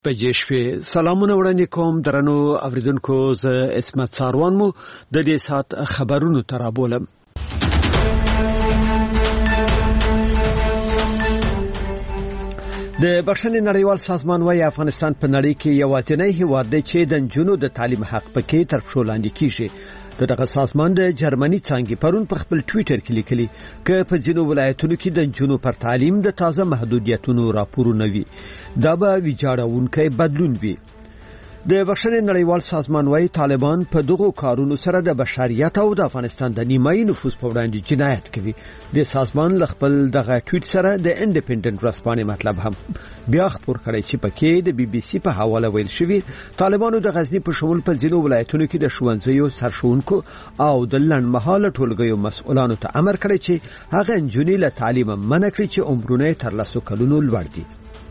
پېښې سلامونه وړاندې کوم درنو اوریدونکو ز اسمت ساروان مو د دې سات خبرونو ترابولم. د بشري نړیوال سازمان وايي افغانستان په نړۍ کې یوازینی هیواد دی چې د نجونو د تعلیم حق پکې تر پښو لاندې کیږي. دغه سازمان د جرمني څنګه پرون په خپل ټوئیټر کې لیکلي چې په ځینو ولایتونو کې د نجونو پر تعلیم د تازه محدودیتونو راپورونه وي. دا به ویجاړونکي بدلون وي. د بشري نړیوال سازمان وايي طالبان په دغه کارونو سره د بشریت او د افغانستان د نیمایي نفوس په وړاندې جنایت کوي. د سازمان خپل دغه ټویټ سره د انډیپندنت رسپانې مطلب هم بیا خبر کړی چې پکې د بي بي سي په حواله ویل شوی طالبانو د غزنی په شمول په ځینو ولایتونو کې د ښوونځیو سرښوونکو او د لنډمهاله ټولګیو مسؤلانو ته امر کړی چې هغه نجونې له تعلیم منع کړي چې عمرونه تر 10 کلونو لوړ دي.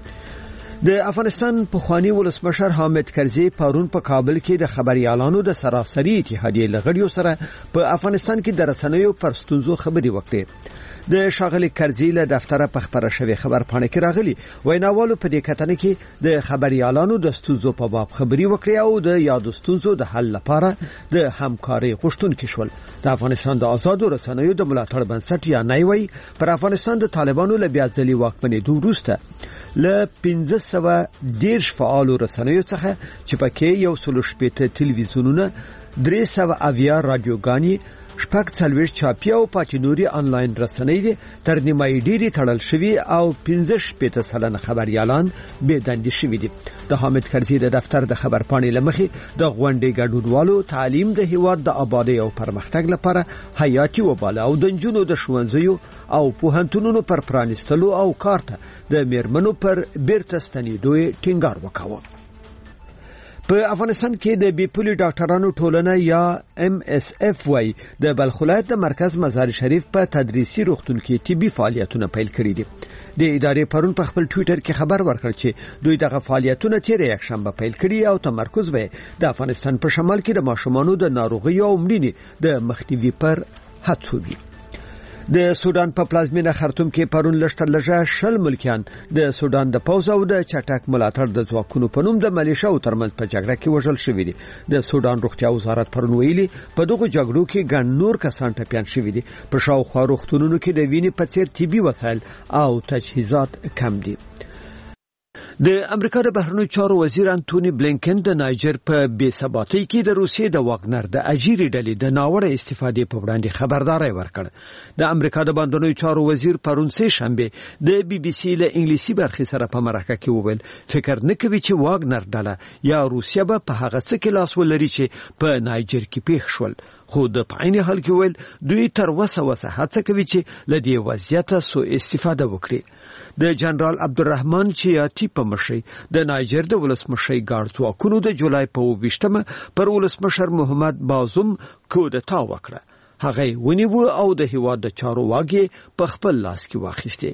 د افغانستان پخوانی ولسمشر حامد کرزي پرون په کابل کې د خبريالانو د سراسري اتحادیې لغړیو سره په افغانستان کې د رسنیو پر ستونزو خبري وکړي. د شاغلي کرزي له دفتره په خبره شوی خبر پاڼه کې راغلي ویناوالو په دې کتنه کې د خبريالانو د ستونزو په باب خبري وکړي او د یادو ستونزو د حل لپاره د همکاري غوښتونکي شول. د افغانستان د آزادو رسنیو د ملاتړ بنسټ یا نایوي پر افغانستان د طالبانو له بیا ځلي واکمنۍ وروسته له 1510 فعالو رسنیو څخه چې پکې 160 تلویزیونونه 300 رادیوګانې شپږ څلوېښت چاپي او پاتینوري انلاین رسنۍ دي تر نیمایي ډیری تړل شوی او 15% خبريالان بې دندې شوی دي. د حامد کرزي د دفتر د خبر پاڼې لمخې د غونډې ګډونوالو تعلیم د هیواد د آبادی او پرمختګ لپاره حیاتي وباله او د نجونو د ښوونځیو او پوهنتونونو پر پرانیستلو او کارته د میرمنو پر بیرته ستنېدو ټینګار وکاوه. په افغانستان کې د بیپولي ډاکټرانو ټولنه یا MSF وايي د بلخ ولایت د مرکز مزار شریف په تدریسي روغتون کې طبي فعالیتونه پیل کړي دي. د ادارې پرون په خپل ټوئیټر کې خبر ورکړ چې دوی دغه فعالیتونه تیر یکشنبه پیل کړي او تمرکز به د افغانستان په شمال کې د ماشومانو د ناروغیو او مړینې د مخنیوي پر هڅو وي. د سودان په پلازمینه خرطوم کې پرون لږه شل ملکیان د سودان د پوز او د چټک ملاتړ د ځواکونو په نوم د ملیشیاو ترمنځ په جګړه کې وژل شوی دي. د سودان روغتیا وزارت پرون ویلي په دغه جګړو کې ګڼ نور کسان ټپيان شوی دي. په شاوخوا روغتونونو کې د وینې په څیر طبي وسایل او تجهیزات کم دي. د امریکا د بهرنیو چارو وزیر انټونی بلینکن د نایجر په بې ثباتۍ کې د روسیې د واګنر د اجیري ډلې د ناوړه استفادې په وړاندې خبرداري ورکړ. د امریکا د بهرنیو چارو وزیر پرون سه شنبه د بي بي سي له انګلیسي برخې سره په مرکه کې وویل فکر نه کوي چې واګنر ډله یا روسیه به په هغه څه کې لاس ولري چې په نایجر کې پیښ شول. خو د پاین حال کې ویل دوی تر وسه هڅه کوي چې له دې وضعیت سو استفاده وکړي. د جنرال عبدالرحمن چیاتی په مشرۍ د نایجر د ولسمشر ګارد ځواکونو د جولای په 28مه پر ولسمشر محمد بازوم کودتا وکړه. هغه ونیو او د هیواد د چارو واګي په خپل لاس کې واخیسته.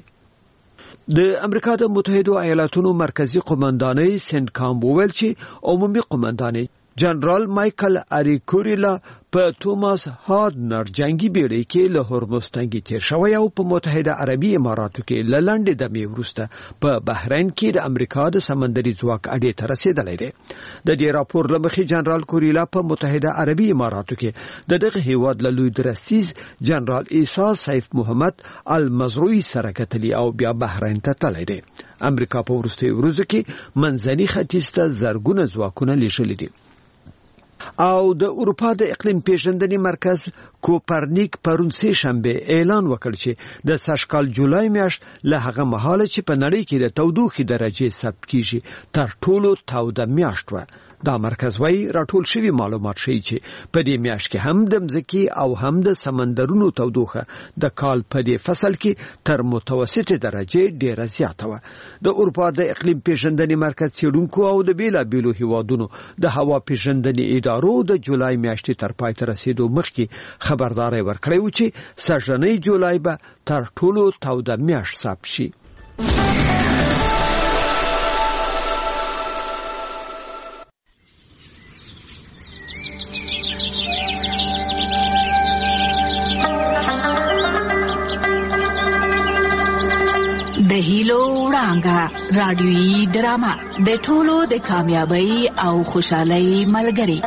د امریکا د متحده ایالاتونو مرکزی قومندانۍ سنکام وویل چې عمومي قومندانۍ جنرال مایکل اریکوریلا په توماس هارډنر جنگي بیړۍ کې له هرمز تنګي تیر شوی او په متحده عربي اماراتو کې لنډه د میورسته په بحرین کې د امریکا د سمندري ځواک اډې ته رسیدلی دی. د دې راپور لمخې جنرال کوریلا په متحده عربي اماراتو کې دغه هیواد له لوی درستیز جنرال عیسی سیف محمد المزروعي سره کتلی او بیا بحرین ته تللی دی. امریکا په وروستي ورځو کې منځني ختیځ ته زرګونه ځواکونه لیږلي دي. او د اروپا د اقلیم پیژندنې مرکز کوپرنیک پرون سه شنبه اعلان وکړ چې د سږکال جولای میاشت له هغه مهاله چې په نړۍ کې د تودوخې درجه ثبت کیږي تر ټولو توده میاشت و. دا مرکز وايي راټول شوی معلومات ښیي چې په دې میاشت کې هم د مځکې او هم د سمندرونو تودوخه د کال په دې فصل کې تر متوسطه درجه ډیره زیاته و. د اروپا د اقلیم پیژندنې مرکز څېړونکو او د بیلابیلو هیوادونو د هوا پیژندنې ادارو د جولای میاشتې تر پای ته رسیدو مخکې خبرداري ورکړې و چې سږنۍ جولای به تر ټولو توده میاشت ثبت شي. د هیلو وړانګه رادیویي ډرامه د ټولو د کامیابی او خوشحالۍ ملګری.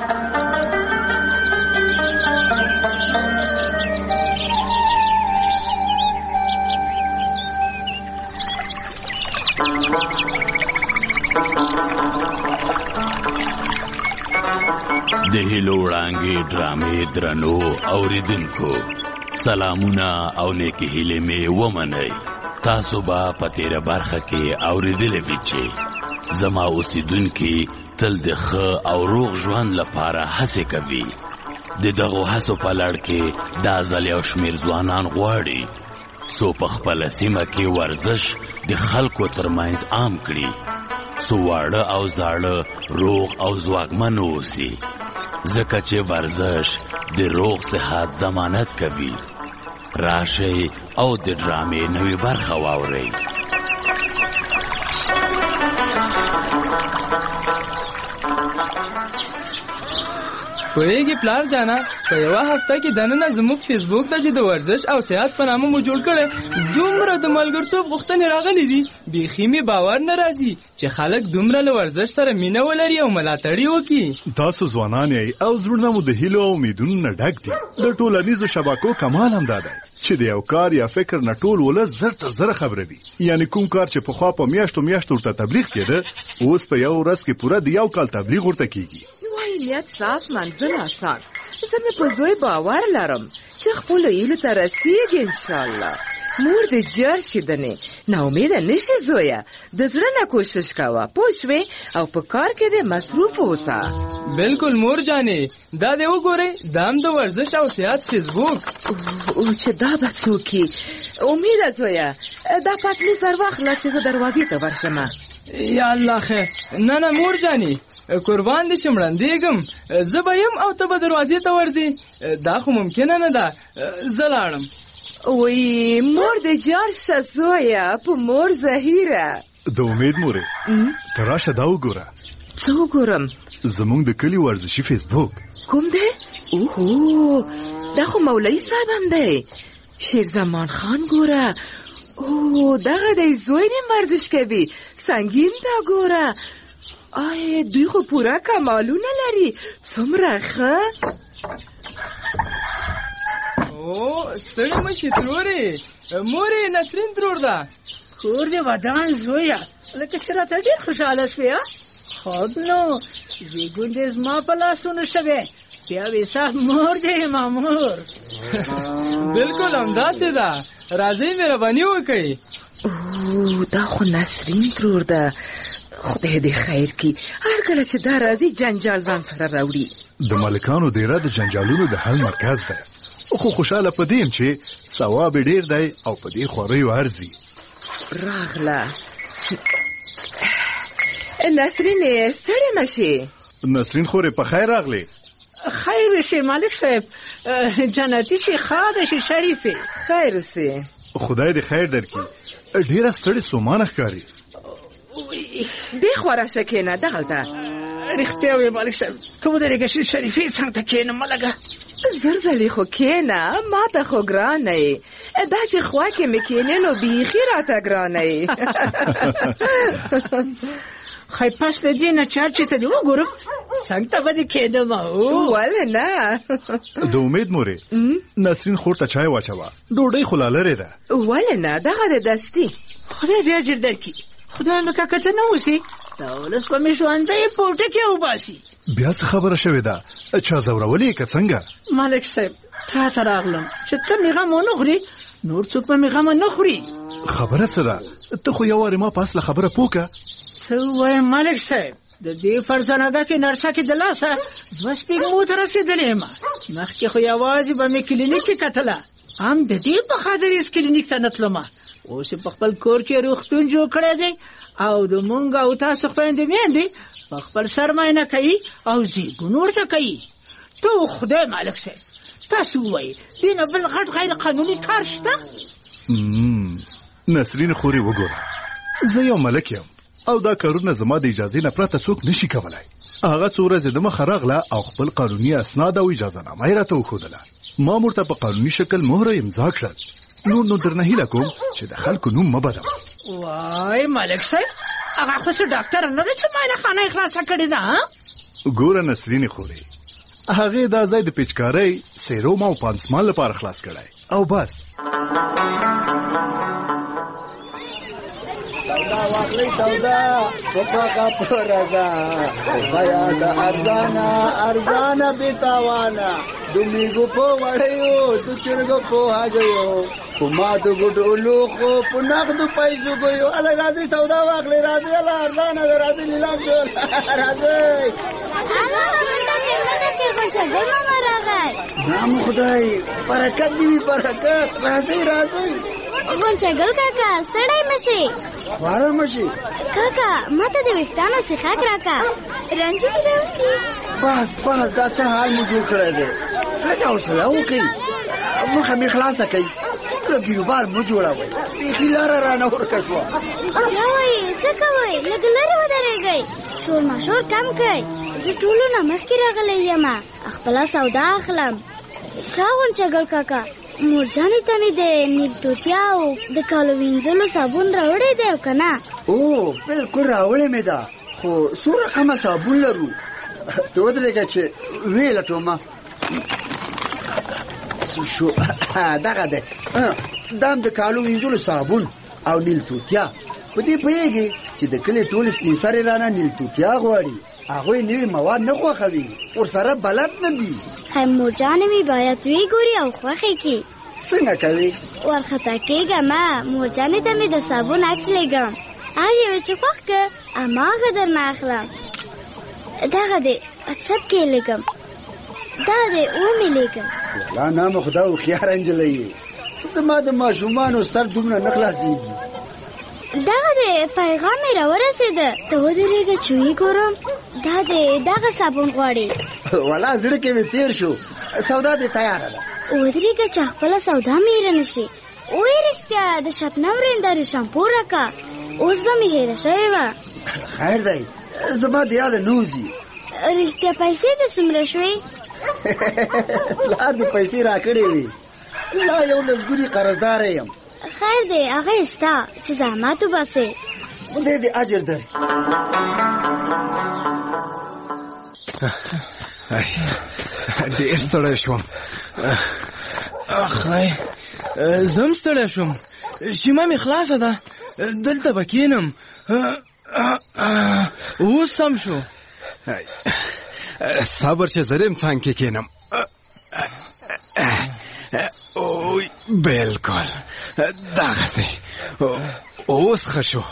د هیلو وړانګې ډرامې درنو اوریدونکو سلامونه او نیکی هیلې مې ومنئ. تاسو به په تیره برخه کې اوریدلې وي چې زما اوسیدونکي تل د ښه او روغ ژوند لپاره هڅې کوي. د دغو هڅو په لړ کې دا ځل یو شمېر ځوانان غواړي څو په خپله سیمه کې ورزش د خلکو ترمنځ عام کړي، څو واړه او زاړه روغ او ځواکمن اوسي، ځکه چې ورزش د روغ صحت ضمانت کوي. راشئ او د ډرامې نوې برخه واورئ. پوهیږي پلار جانا په یوه هفته کې دننه زموږ فیسبوک ته چې د ورزش او صحت په نامه مو جوړ کړی دومره د ملګرتوب غوښتنې راغلي دي بیخي مې باور نه راځي چې خلک دومره له ورزش سره مینه ولري او ملاتړ وکړي. تاسو ځوانان یې او زړونه مو د هیلو او امیدونو نه ډک دي. د ټولنیزو شبکو کمال هم دا دی چې د یو کار یا فکر نه ټول ولس زر تر زره خبروي. یعنی کوم کار چې پخوا په میاشتو ورته تبلیغ کېده اوس په یو ورځ کې پوره د یو کال تبلیغ ورته کېږي. نیت صاف منزل آسان. زه مې په زوی باور لرم چې خپلو هیلو ته رسیږي انشاءالله. مور دې جار شي دنې ناامیده نشي زویه، د زړه نه کوشش کوه پوه شوې او په کار کې دې مصروف اوسه. بالکل مور جانې دا دې وګورئ دا هم د ورزش او صحت فیسبوک او چې دا به څوک وي. امیده زویه دا پتلي سر واخله چې زه دروازې ته ورشمه. یا الله خیر. نه مور جانې قربان دې شم ړندېږم زه به یم او ته به دروازې ته ورځې دا خو ممکنه نه ده زه لاړم. وی مور دې جار شه زویه په مور زهیره. د امید مورې ته راشه دا وګوره. څه وګورم؟ زمونږ د کلي ورزشي فیسبوک. کوم دی؟ اوهو دا خو مولوي صاحب هم دی. شیر زمان خان ګوره. اوه دغه دی زوی نیم ورزش کوي سنگین دا ګوره. آی دوی خو پوره کمالونه لري څومره ښه. او ستړي مشي ترورې مورې نسرین ترور ده. کور دې ودان زویه لکه چې راته ډېر خوشحاله شوې. خوب نو زیږون دې زما په لاسونو شوې بیا وې صاحب مور دې مامور. بالکل همداسې ده راځئ مهرباني وکړئ. اوه دا خو نسرین ترور ده خدای دې خیر کړي. هر کله چې دا راځي جنجال ځان سره راوړي. د مالکانو دیره د جنجالونو د حل مرکز ده خو خوشاله په دې چې ثواب ډیر دی او په دې خوریو ارزي. راغله نسرین ستړې مشي. نسرین خورې په خیر راغلې. خیر شي مالک صاحب جنتی شي خاده شي شریفه. خیر سي خدای دې خیر درکړي. ډیره ستړې سومانه ښکاري. دې خورا شکینه دغلته رښتیا وې مالک صاحب ته ودرېږه چې شریفې څنګ ته کښېنه مه لږه. زرزلې خو کښېنه ما ته خو ګرانه یې دا چې خوا کې مې کښېنې نو بیخي راته ګرانه یې. خی پس د دې نه چار چې ته دې وګورم څنګ ته به دې کښېنم. ولې نه. د امید مورې نسرین خور ته چای واچوه ډوډۍ خو لا لرې ده. ولې نه دغه د دستي. خدای دې اجر درکړي. خدای نو که ته نه اوسې دا ولس به مې ژوندی پوټه کې وباسي. بیا څه خبره شوې ده چا ځورولې که څنګه؟ مالک صاحب تا ته راغلم چې ته مې غم ونه خورې نور څوک به مې غم نه خوري. خبره څه ده ته خو یو وارې ما په اصله خبره پوه که. څه ووایم مالک صاحب د دې فرزانده کې نرسه کې د لاسه 2 سپېږمو ته رسېدلې یم. مخکې خو یوازې به مې کلینیک کې کتله هم د دې په خاطر هېڅ کلینیک ته نه تلمه. اوس په خپل کور کې روغتون جوړ کړی دی او د مونږ او تاسو خویندې میندې په خپل سر معاینه کوي او زیږون ورته کوي. ته خدای مالک صاحب تاسو ووایئ دې نه بل غټ غیر قانوني کار شته؟ نسرین خورې وګوره زه یو ملک یم او دا کارونه زما د اجازې نه پرته څوک نشي کولای. هغه څو ورځې د مخه راغله او خپل قانوني اسناد او اجازه نامه یې راته وښودله. ما ورته په قانوني شکل مهره امضا کړل. نور نو درنه هیله کوم چې د خلکو نوم مه بدوئ. وای ملک صاحب هغه خو څه ډاکټر نه دی چې معاینه خانه یې خلاصه کړې ده. ګوره نسرین خوري هغه دا ځای د پیچکارۍ سیروم او پانسمان لپاره خلاص کړای او بس. سودا واخلې سودا پکا پرزا بیا د ارزانا بیتاوانا دومیګو په وړیو د چرګو په هاګیو کومه د ګډولو خو په نقد پیسو ګیو اله راځي سودا واخلې راځي اله ارزانا راځي نیلام جوړ راځي نام خدای برکت دی برکت راځي غونچګل کاکا ستړی مشي واره مشي کاکا ماته د وختانو څخه راکا رنځ دې راوکی بس دا څه حال مو جوړ کړی دی کاکا اوسه وکي مخه می خلاصه کوي بیروبار مو جوړاوي خلاره را نه ورکه شو راوي څه کوي لګلره ودرېږي شور ماشور کم کوي چې ټولو نه مخکې راغلی یم خپل سودا اخلم کاون چګل کاکا مورجانې ته مې د نیل توتیا او د کالو وینځلو صابون راوړی دی که نه؟ او بلکل راوړی مې ده خو څو رقمه صابون لرو ته ودرېږه چې ویې لټومه شو دغه دی دا هم د کالو وینځلو صابون او نیل توتیا په دې پوهېږي چې د کلي ټول سپین سرې رانه نیل توتیا غواړي هغوی نوي مواد نه خوښوي ورسره بلد نه دي مورجانې مې باید ویګوري او خوښې کړي څنګه کوي ورخطا کېږم مورجانې ته مې د صابون عکس لیږم هر یو چې خوښ که هماغه درنه اخلم دغه دی واتساپ کې لیږم دغه دی ومې لیږم والله نام خدا هوښیاره نجلۍ یې زما د ماشومانو سر دومره نه خلاصېږي دغه دی پیغام مې راورسېده ته ودرېږه چې ویګورم دا دی دغه صابون غواړي والله زړه کې مې تېر شو سودا دې تیاره ده ودرېږه چې خپله سودا مې هېره نه شي وایي رښتیا د شبنم رندارې شامپو راکه اوس به مې هېره شوې وه خیر دی زما د یاده نه وځي رښتیا پیسې دې څومره شوې پلار دې پیسې راکړې وې لا یو لسګوني قرضداره یم خیر دی هغه یې ستا چې زحمت وباسې خدای دې اجر درکړي ډېر ستړی شوم اخی زم ستړی شوم شیمه مې خلاصه ده دلته به کښېنم اوس سم شو صبر چې زه یم څنګ کې کښېنم بلکل دغسې اوس ښه شو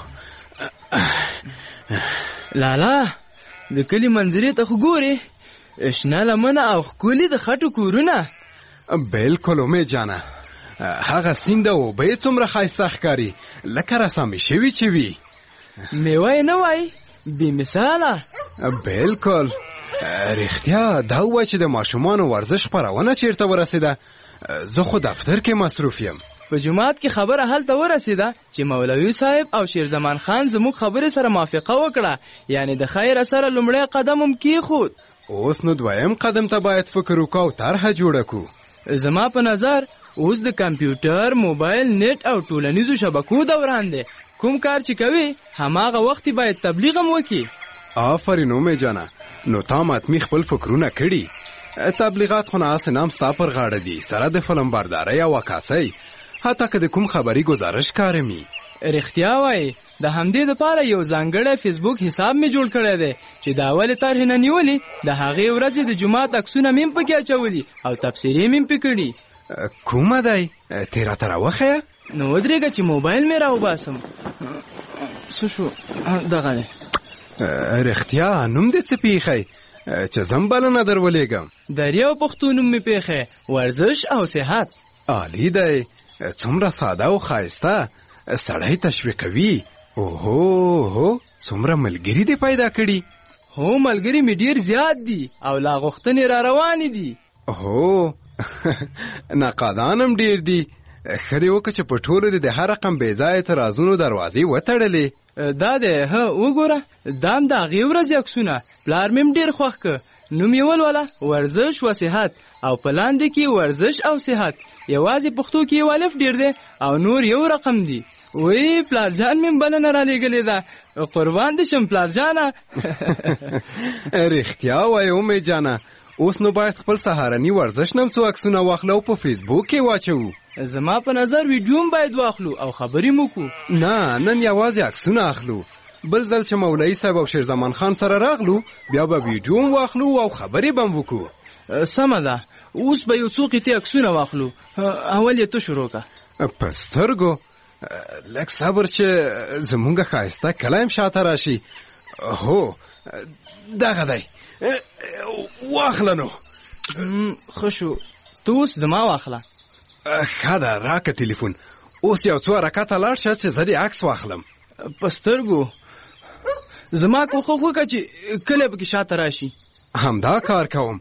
لالا د کلي منظرې ته خو ګورې شنه لمنه او ښکلي د خټو کورونه بلکل امید جانه هغه سیند او اوبه یې څومره ښایسته ښکاري لکه رسامې شوي چې وي میوه یې نه وای بې مثاله بلکل رښتیا دا ووایه چې د ماشومانو ورزش خپرونه چیرته ورسېده زه خو دفتر کې مصروف یم په جماعت کې خبره هلته ورسېده چې مولوي صاحب او شیرزمان خان زموږ خبرې سره موافقه وکړه یعنی د خیر سره لومړی قدم هم کېښود اوس نو دویم قدم ته باید فکر وکړو او طرحه جوړه کړو زما په نظر اوس د کمپیوټر موبایل نت او ټولنیزو شبکو دوران دی کوم کار چې کوي هماغه وخت باید تبلیغ هم وکړي آفرین اومې جانه نو تا ماتمی خپل فکرونه کړي تبلیغات خو نه اسې نام ستا پر غاړه دي سره د فلم بردارۍ او عکاسۍ حتی که د کوم خبري گزارش کارمي رښتیا وایي د همدې دپاره یو ځانګړی فیسبوک حساب مې جوړ کړی دی چې د اولې طرحې نه نیولې د هغې ورځې د جومات عکسونه مې هم پکې اچولي او تبصرې مې هم پې کړي کومه دی تې راته راوښیه نو ودرېږه چې موبایل مې راوباسم څه شو دغه دی رښتیا نوم دې څه پیښی چې زم بلنه در ولېږم دریو پښتو نوم مې پیښی ورزش او صحت عالی دی څومره ساده او ښایسته سړی تشویقوي اوهو څومره ملګري دې پیدا کړي هو ملګري مې ډېر زیات دي او لا غوښتنې را روانې دي هو ناقادان هم ډېر دي ښه دې وکړه چې په ټولو دې د هر رقم بې ځایه اعتراضونو دروازې وتړلې دا دی وګوره دا هم د هغې ورځې عکسونه پلار مې هم ډېر خوښ که نوم یې ولوله ورزش و صحت او په لاندې کې ورزش او صحت یوازې پښتو کې یو الف ډېر دی او نور یو رقم دی وی پلار جان مې بلنه را لېږلې ده، قربان دې شم پلار جانه. رښتیا وایې امې جانه، اوس نو باید خپل سهارني ورزش نم څو عکسونه واخلو او په فیسبوک کې واچوو. زما په نظر ویډیو هم باید واخلو او خبرې مو کو. نه، نن یوازې عکسونه اخلو. بل ځل چې مولوي صاحب او شیرزمان خان سره راغلو بیا به ویډیو هم واخلو او خبرې به هم وکړو. سمه ده، اوس به یو څو قطعې عکسونه واخلو. اول یې ته شروع که. په سترګو لږ صبر چې زمونږ ښایسته کلی هم شاته راشي. هو دغه دی، واخله نو. ښه شو، ته اوس زما واخله. ښه ده، راکه ټلیفون. اوس یو څو حرکته لاړ شه چې زه دې عکس واخلم. په سترګو زما کوښښ وکړه چې کلی پکې شاته راشي. همدا کار کوم.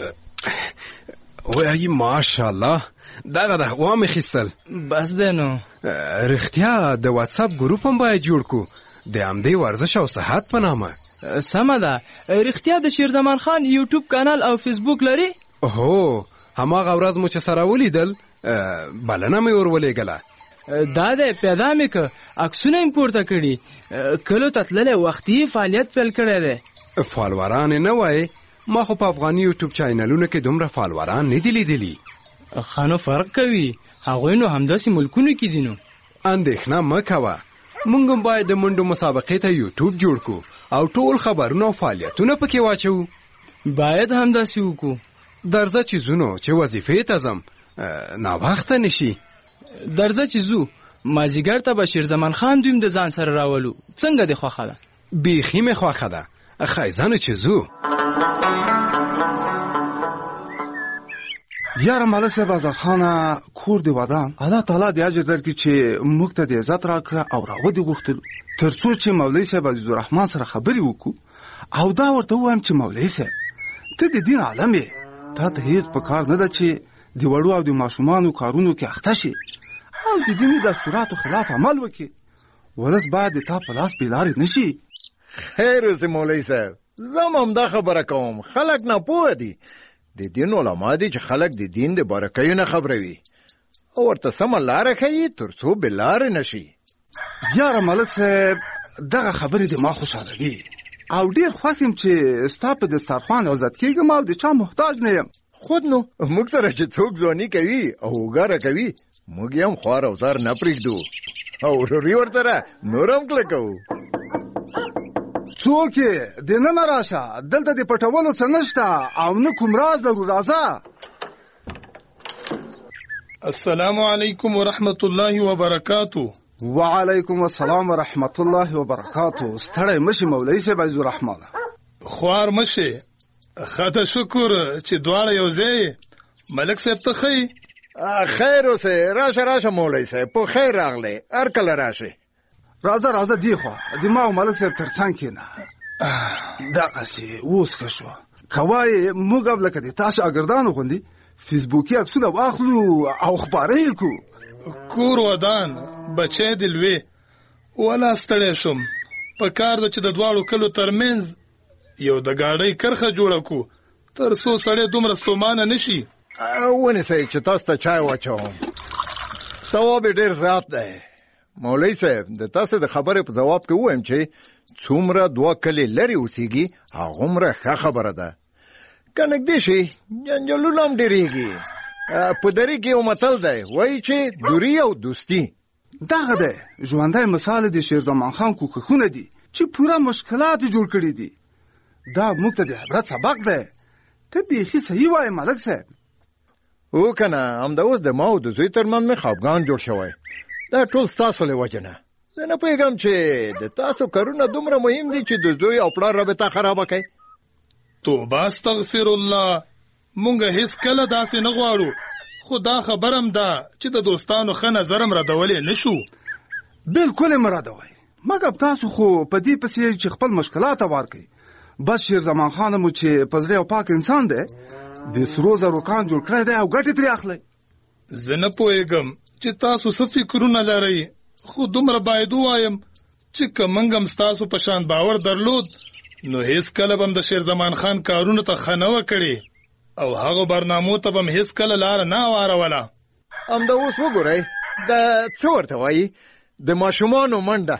وایي ماشاءالله، دغه ده وامې خیستل. بس دی نو. رښتیا د واتساپ ګروپ هم باید جوړ کو د همدې ورزش او صحت په نامه. سمه ده. رښتیا د شیرزمان خان یوټیوب کانال او فیسبوک لري؟ هو، هماغه ورځ مو چې سره ولیدل بلنه مې ور ولېږله. دا دی پیدا مې که عکسونه یې پورته کړي. کلو ته تللی وختي فعالیت پیل کړی دی. فالوران یې نه وایې؟ ما خو په افغاني یوټیوب چینلونو کې دومره فالوران نه دي لیدلي. ښه نو فرق کوي، هغوی نو همداسې ملکونو کې دي. نو اندېښنه مه کوه، موږ هم باید د منډو مسابقې ته یوټیوب جوړ کړو او ټول خبرونه او فعالیتونه پکې واچوو. باید همداسې وکړو. درځه چې ځو چې وظیفې ته ځم، ناوخته نشي. درځه چې ځو، مازدیګر ته به شیرزمان خان دویم د ځان سره راولو. څنګه دې خوښه ده؟ بیخي مې خوښه ده. ښایي ځه نو چې ځو. یاره ملک صاحب آزاد خانه کور دی ودان، الله تعالی دې اجر درکړي چې موږ ته دې عزت راکړه او راودې غوښتلو تر څو چې مولوي صاحب عزیز الرحمن سره خبرې وکړو او دا ورته ووایم چې مولوي صاحب ته د دین عالم یې، تا ته هیڅ په کار نه ده چې د وړو او د ماشومانو کارونو کې اخته شي او د دیني دستوراتو خلاف عمل وکړي. ولس باید د تا په لاس بې لارې نه شي. خیر اوسې مولوي صاحب، زه همدا خبره کوم، خلک ناپوهه دي. د دین علما دي چې خلک د دین د بارکیو نه خبروي او ورته سمه لاره ښیي تر څو بې لارې نه شي. یاره ملک صاحب دغه خبرې د ما خوشحالوي او ډېر خوښ یم چې ستا په دسترخوان عزت کېږم او د چا محتاج نه یم. خود نو موږ سره چې څوک ځواني کوي او وګاره کوي موږ یې هم خوار او زار نه پرېږدو او وروري ورسره نور هم کلکوو. څوک یې؟ دننه راشه، دلته د پټولو څه نشته او نه کوم راز لرو. راځه. السلام علیکم ورحمت الله وبرکاتو. وعلیکم السلام ورحمت الله وبرکاتو. ستړی مشي مولوي صاحب عزیز الرحمن. خوار مشي. خاطر شکر چې دواړه یو ځای. ملک صاحب ته ښه خیر اوسې. راشه مولوي صاحب، په خیر راغلی، هر کله راشئ. راځه دی خوا د ما او ملک صاحب تر څنګ کېنه. دغسې اوس ښه شو. که وایې موږ هم لکه د تا شاګردانو غوندې فیسبوکي عکسونه واخلو او خپاره یې کړو. کور ودان بچی د لوی ولا ستړی شوم. په کار ده چې د دواړو کلو ترمنځ یو د ګاډۍ کرښه جوړه کړو تر څو سړی دومره ستومانه نشي. ونیسئ چې تاسو ته چای واچوم، ثواب یې ډېر زیات دی. مولوي صاحب د تاسو د خبرې په جواب کې ووایم چې څومره دوه کلي لرې اوسېږي هغومره ښه خبره ده. که نږدې شي جنجالونه هم ډېرېږي. په دري کې یو متل دی وایي چې دوری او دوستي. دغه دی ژوندی مثال د شیرزمان خان کوښښونه دي چې پوره مشکلات یې جوړ کړي دي. دا موږ ته د عبرت سبق دی. ته بیخي صحیح وایې ملک صاحب. او که نه همدا اوس د ما او د زوی ترمنځ مې خفګان جوړ شوی. دا ټول ستاسو له وجې نه. زه نه پوهېږم چې د تاسو کارونه دومره مهم دي چې د زوی او پلار رابطه خرابه کوي. توبه استغفر الله، مونږ هیڅ کله داسې نه غواړو، خو دا خبرم ده چې د دوستانو ښه نظر هم ردولی نه شو. بلکل یې مه ردوئ، مګر تاسو خو په دې پسې چې خپل مشکلات هوار کړئ. بس شیرزمان خان مو چې په زړه یو پاک انسان دی، د سرو زرو کان جوړ کړی دی او ګټې ترې اخلئ. زه نه پوهېږم چې تاسو څه فکرونه لرئ، خو دومره باید ووایم چې که موږ هم ستاسو په شان باور درلود نو هیڅ کله به هم د شیرزمان خان کارونو ته ښه نه وکړې او هغو برنامو ته به هم هیڅ کله لاره نه واروله. همدا اوس وګورئ دا څه ورته وایي د ماشومانو منډه.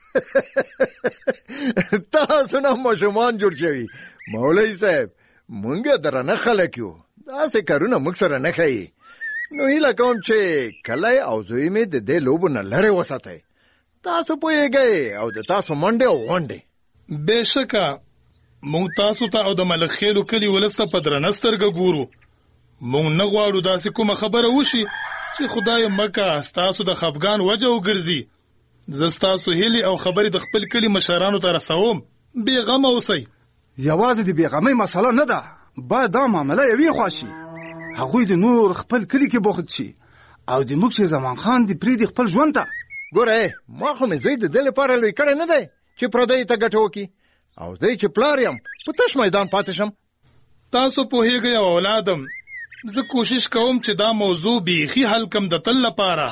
تاسو نه ماشومان جوړ شوي مولوي صاحب، مونږ درنه خلک یو، داسې کارونه موږ سره نه ښایي. نو هیله کوم چې کلی او زوی مې د دې لوبو نه لرې وساتئ. تاسو پوهېږئ او د تاسو منډې او غونډې. بېشکه مونږ تاسو ته او د ملک خیلو کلي ولس ته په درنه سترګه ګورو. مونږ نه غواړو داسې کومه خبره وشي چې خدای مکه ستاسو د خفګان وجه وګرځي. زه ستاسو هیلې او خبرې د خپل کلي مشرانو ته رسوم. بېغمه اوسئ. یوازې د بېغمۍ مسله نه ده، باید دا معامله یوې خوا شي. هغوی د نور خپل کلي کې بوخت شي او د موږ شیر زمان خان د پرېږدي خپل ژوند ته. ګوره ما خو مې زوی د دې لپاره لوی کړی نه دی چې پردیو ته ګټه وکړي، او زه چې پلار یم په تش میدان پاتې شم. تاسو پوهېږئ او اولادم، زه کوشش کوم چې دا موضوع بیخي حل کم د تل لپاره.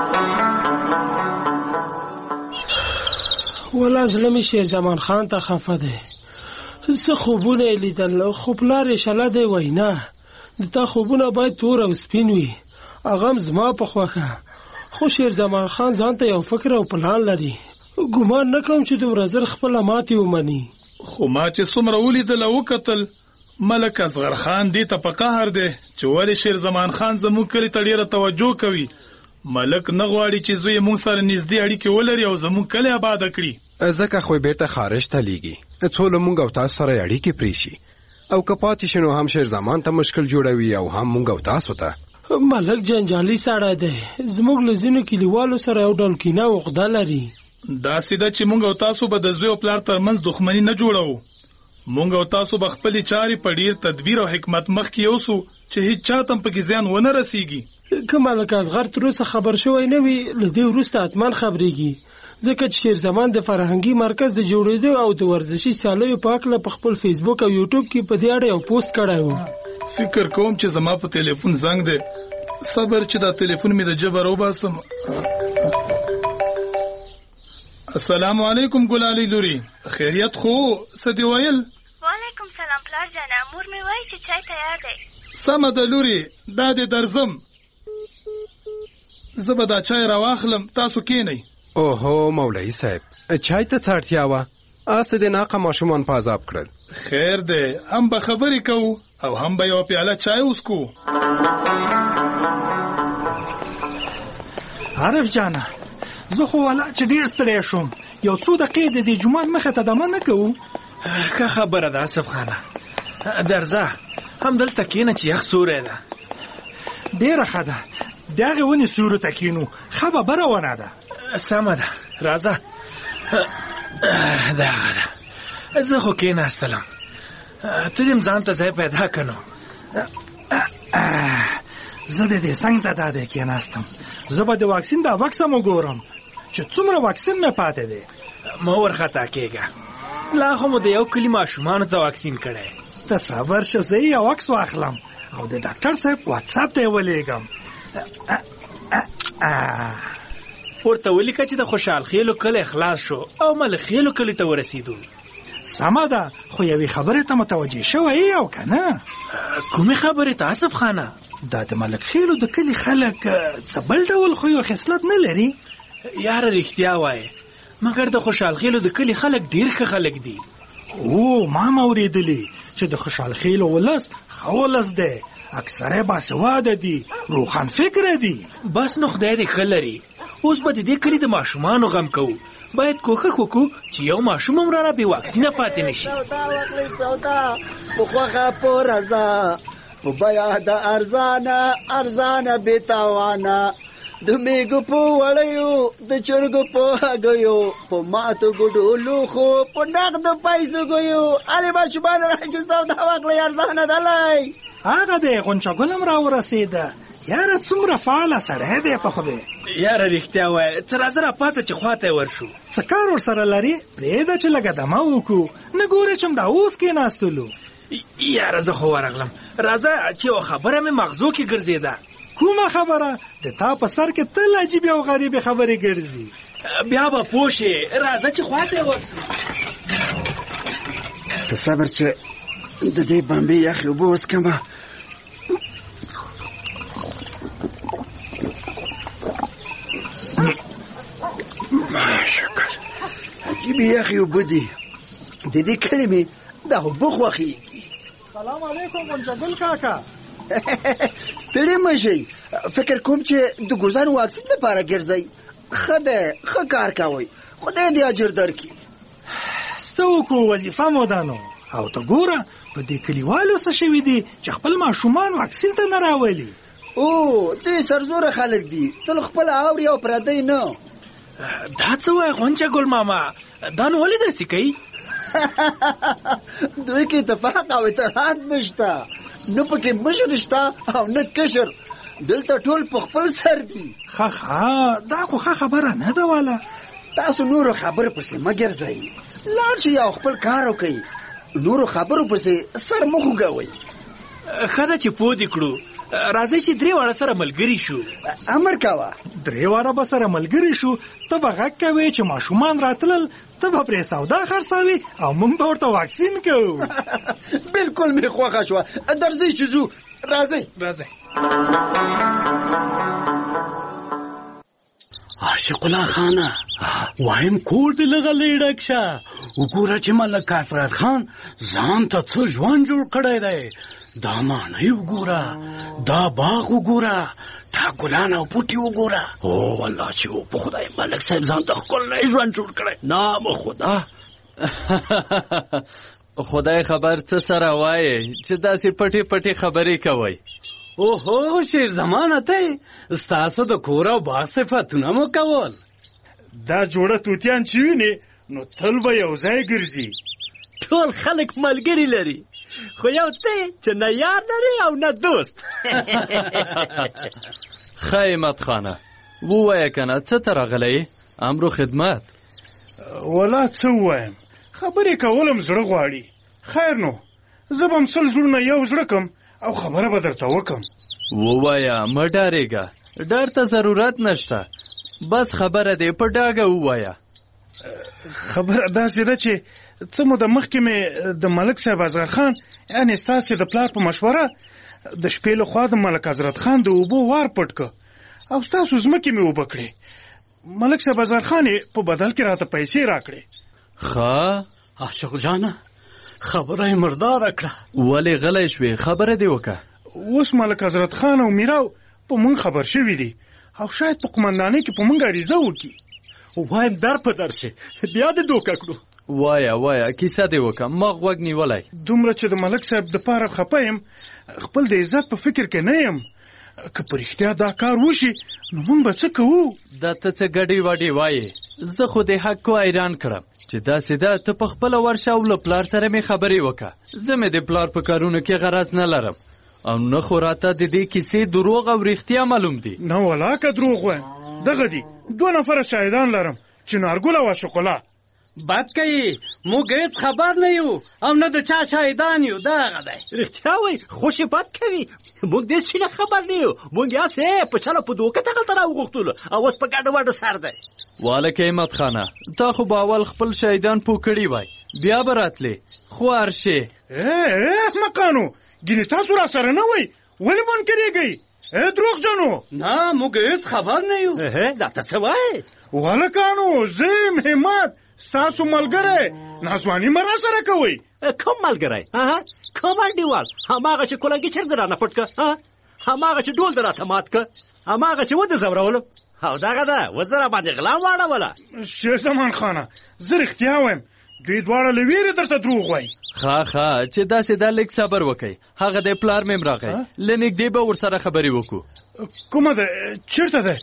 ولا زړه مې شیر زمان خان ته خفه دی. زه خوبونه یې لیدل خو پلار یې شله دی وینا. د تا خوبونه باید تور او سپین وي، هغه هم زما په خوښه. خو شیر زمان خان ځان ته یو فکر او پلان لري. ګمان نه کوم چې دومره زر خپله ماتې ومني. خو ما چې څومره ولیدل او وکتل، ملک اصغر خان دې ته په قهر دی چې ولې شیر زمان خان زموږ کلي ته ډېره توجه کوي. ملک نه غواړي چې زوی موږ سره نږدې اړیکې ولري او زموږ کلی آباده کړي. ځکه خو یې بیرته خارج ته لیږي څو له موږ او تاسو سره اړیکې پرېښي، او که پاتې شي نو هم شیر زمان ته مشکل جوړوي او هم موږ او تاسو ته. ملک جنجالي سړی دی، زموږ له ځینو کلیوالو سره یو ډول کینه او عقده لري. داسې ده چې موږ او تاسو به د زوی او پلار ترمنځ دښمني نه جوړوو. موږ او تاسو به خپلې چارې په ډېر تدبیر او حکمت مخکې یوسو چې هیڅ چا ته هم پکې زیان ونه رسېږي. که ملک اصغر تر اوسه خبر شوی نه وي، له دې وروسته حتما خبرېږي، ځکه چې شیر زمان د فرهنګي مرکز د جوړېدو او د ورزشي سیالیو په هکله په خپل فیسبوک او یوټیوب کې په دې اړه یو پوسټ کړی و. فکر کوم چې زما په تلیفون زنګ دی. صبر چې دا تلیفون مې د جبه راوباسم. السلام علیکم ګلالۍ لوري، خیریت خو څه دې ویل؟ وعلیکم سلام پلار جانه، مور مې وایي چې چای تیار دی. سمه ده لوري، دا دې درځم. زه به دا چای راواخلم، تاسو کینئ. اوهو مولوي صاحب، چای ته څه اړتیا وه؟ اسې دې ناقه ماشومان په عذاب کړل. خیر دی، هم به خبرې کوو او هم به یوه پیاله چای وڅکو. عارف جانه، زه خو والا چې ډېر ستړی شوم، یو څو دقیقې د دې جومات مخې ته دمه نه کوو. ښه خبره ده آصف خانه، درځه همدلته کښېنه چې یخ سوری ده. ډېره ښه ده، د هغې ونې سیوري ته کښېنو، ښه ببره ونه ده. سمه ده، راځه. دغه ده، زه خو کښېناستلم، ته دې ځان ته ځای پیدا که نو. زه د دې څنګ ته دا دی کښېناستم، زه به د واکسین دا بکس هم وګورم چې څومره واکسین مې پاتې دی. مه ورخطا کېږه، لا خو مو د یو کلي ماشومانو ته واکسین کړی. ته صبر شه، زه یې یو عکس واخلم او د ډاکټر صاحب واتساپ ته یې ولېږم. ورته ولیکه چې د خوشحال خیلو کلی خلاص شو او ملک خیلو کلي ته ورسېدو. سمه ده، خو یوې خبرې ته متوجه شوی یې او که نه؟ کومې خبرې ته آصف خانه؟ دا د ملک خیلو د کلي خلک څه بل ډول خو یو خصلت نه لري؟ یاره رښتیا وایې، مګر د خوشحال خیلو د کلي خلک ډېر ښه خلک دي. او ما هم اورېدلي چې د خوشحال خیلو ولس ښه ولس دی، اکثره باسواده دي، روښان فکره دي. بس نو خدای دې ښه لري. اوس به د دې کلي د ماشومانو غم کوو، باید کوښښ وکړو چې یو ماشوم هم رانه بې واکسینه پاتې نه شي. سودا وکړئ سودا، په خوښه په رضا، په بیه د ارزانه بې تاوانه، د میږو په وړیو د چرګو په هګیو، په ماتو ګډولو خو په نغدو پیسو ګیو. هلې ماشومان راشئ سودا وکړئ، ارزانه دلی. هغه دی غونچه ګل هم راورسېده. یاره څومره فعاله سړی دی په خدای. یاره رښتیا وایه، ته راځه راپاڅه چې خواته یې ورشو. څه کار ورسره لرې؟ پرېږده چې لږه دمه وکړو، نه ګورې چې همدا اوس کېناستلو. یاره زه خو ورغلم، راځه چې یوه خبره مې مغزو کې ګرځېده. کومه خبره؟ د تا په سر کې تل عجیبې او غریبې خبرې ګرځي. بیا به پوه شې، راځه چې خواته یې ورشو. ته صبر چې د دې بمبې یخې اوبه وڅکمه. کې مې یخې اوبه دي د دې کلي مې دا اوبه خوښېږي. سلام علیکم منجګل کاکا. ستړي مه شئ، فکر کوم چې د ګوزان واکسین لپاره ګرځئ. ښه دی، ښه کار کوئ، خدای دې اجر درکړي. څه وکړو، وظیفه مو ده نو. او ته ګوره په دې کلیوالو څه شوي دي چې خپل ماشومان واکسین ته نه راولي. او دې سرزوره خلک دي، تل خپل اوري او پردی نه. دا څه وایي غونچه ګل ماما، دا نو ولې داسې کوي؟ دوی کې اتفاق او اتحاد نشته، نه پکې مشر شته او نه کشر، دلته ټول په خپل سر دي. ښه دا خو ښه خبره نه ده والا. تاسو نورو خبرو پسې مه ګرځئ، لاړ شئ او خپل کار وکئ، نورو خبرو پسې سر مه خوږوئ. ښه ده چې پوه دې کړو. راځئ چې درې واړه سره ملګري شو. امر کوه. درې واړه به سره ملګري شو، ته به غږ کوې چې ماشومان راتلل، ته به پرې سودا خرڅوې او موږ به ورته واکسین کوو. بالکل مې خوښه شوه. درځئ چې ځو. راځئ. عاشق الله خانه، وایم کور دې لږه ډک شه. وګوره چې ملک افراد خان ځان ته څه ژوند جوړ کړی دی. دا ماڼۍ وګوره، دا باغ وګوره، دا ګلان او بوټي وګوره. او والله چې په خدای ملک صاحب ځان ته ښکلی ژوند جوړ کړی. نام خدا. خدای خبر څه سره وایې چې داسې پټې پټې خبرې کوئ. اوهو شیر زمانه ته ستاسو د کور او باغ صفتونه مو کول. دا جوړه توتیان چې وینې نو تل به یو ځای ګرځي. ټول خلک ملګري لري، خو یو ته چې نه یار لري او نه دوست. ښه عماد خانه، ووایه که نه څه ته راغلی؟ امرو خدمت. ولا څه ووایم، خبرې کولم زړه غواړي. خیر نو زه به م 100 زړونه یو زړه کم او خبره به درته وکم. ووایه، مه ډارېږه، ډار ته ضرورت نشته، بس خبره دې په ډاګه ووایه. خبره داسې ده چې څه موده مخکې مې د ملک صاحب اصغر خان یعنې ستاسې د پلار په مشوره د شپې له خوا د ملک حضرت خان د اوبو وار پټ که او ستاسو ځمکې مې اوبه کړې. ملک صاحب اصغر خان یې په بدل کې راته پیسې راکړې. ښه عاشق جانه، خبره یې مرداره کړه. ولې غلی شوې؟ خبره دې وکړه. اوس ملک حضرت خان او میراو په مونږ خبر شوي دي او شاید په قمندانۍ کې په مونږ عریضه وکړي. وایم در په در شي، بیا دې دوکه کړو. وایه کیسه دې وکړه، ما غوږ نیولی. دومره چې د ملک صاحب د پاره خفه یم، خپل د عزت په فکر کې نه یم. که په رښتیا دا کار وشي نو مونږ به څه کوو؟ دا ته څه ګډې وډې وایې؟ زه خو دې حق کو حیران کړم چې داسې ده. ته په خپله ورشه او له پلار سره مې خبرې وکړه. زه مې د پلار په کارونو کې غرض نه لرم او نه خو راته د دې کیسې دروغ او رښتیا معلوم دي. نه ولا که دروغ وایم، دغه دي 2 نفره شاهدان لرم چې نارګل او عاشق الله. بد کوي، موږ هیڅ خبر نه یو او نه د چا شاهدان یو. دغه دی. رښتیا وایي، خوشې بد کوي، موږ دې شي نه خبر نه یو. موږ یاسې په چلو په دوکه دغلته راوغوښتلو او اوس په ګډه وډه سر دی. والکه عماد خانه، تا خو به اول خپل شاهدان پوه کړي وای، بیا به راتلې. خو هرشې احمقانو، ګینې تاسو را سره نه وئ، ولې منکرېږئ؟ دروغ جنو. نه موږ هیڅ خبر نه یو. دا ته څه وایې؟ والکانو، زه یم همت، ستاسو ملګری. نازواني مه را سره کوئ. کوم ملګری؟ کوم انډیوال؟ هماغه چې کلنګي چرګ درانه پټ که، هماغه چې ډول دراته مات که، هماغه چې ودې ځورولم او دغه ده اوس در باندې غلا واړوله. شیر زمان خانه، زه رښتیا وایم، دوی دواړه له ویرې درته دروغ وایي. ښه چې داسې دا لږ صبر وکئ. هغه دی پلار مې راغی، له نږدې به ورسره خبرې وکړو. کومه ده؟ چېرته دی؟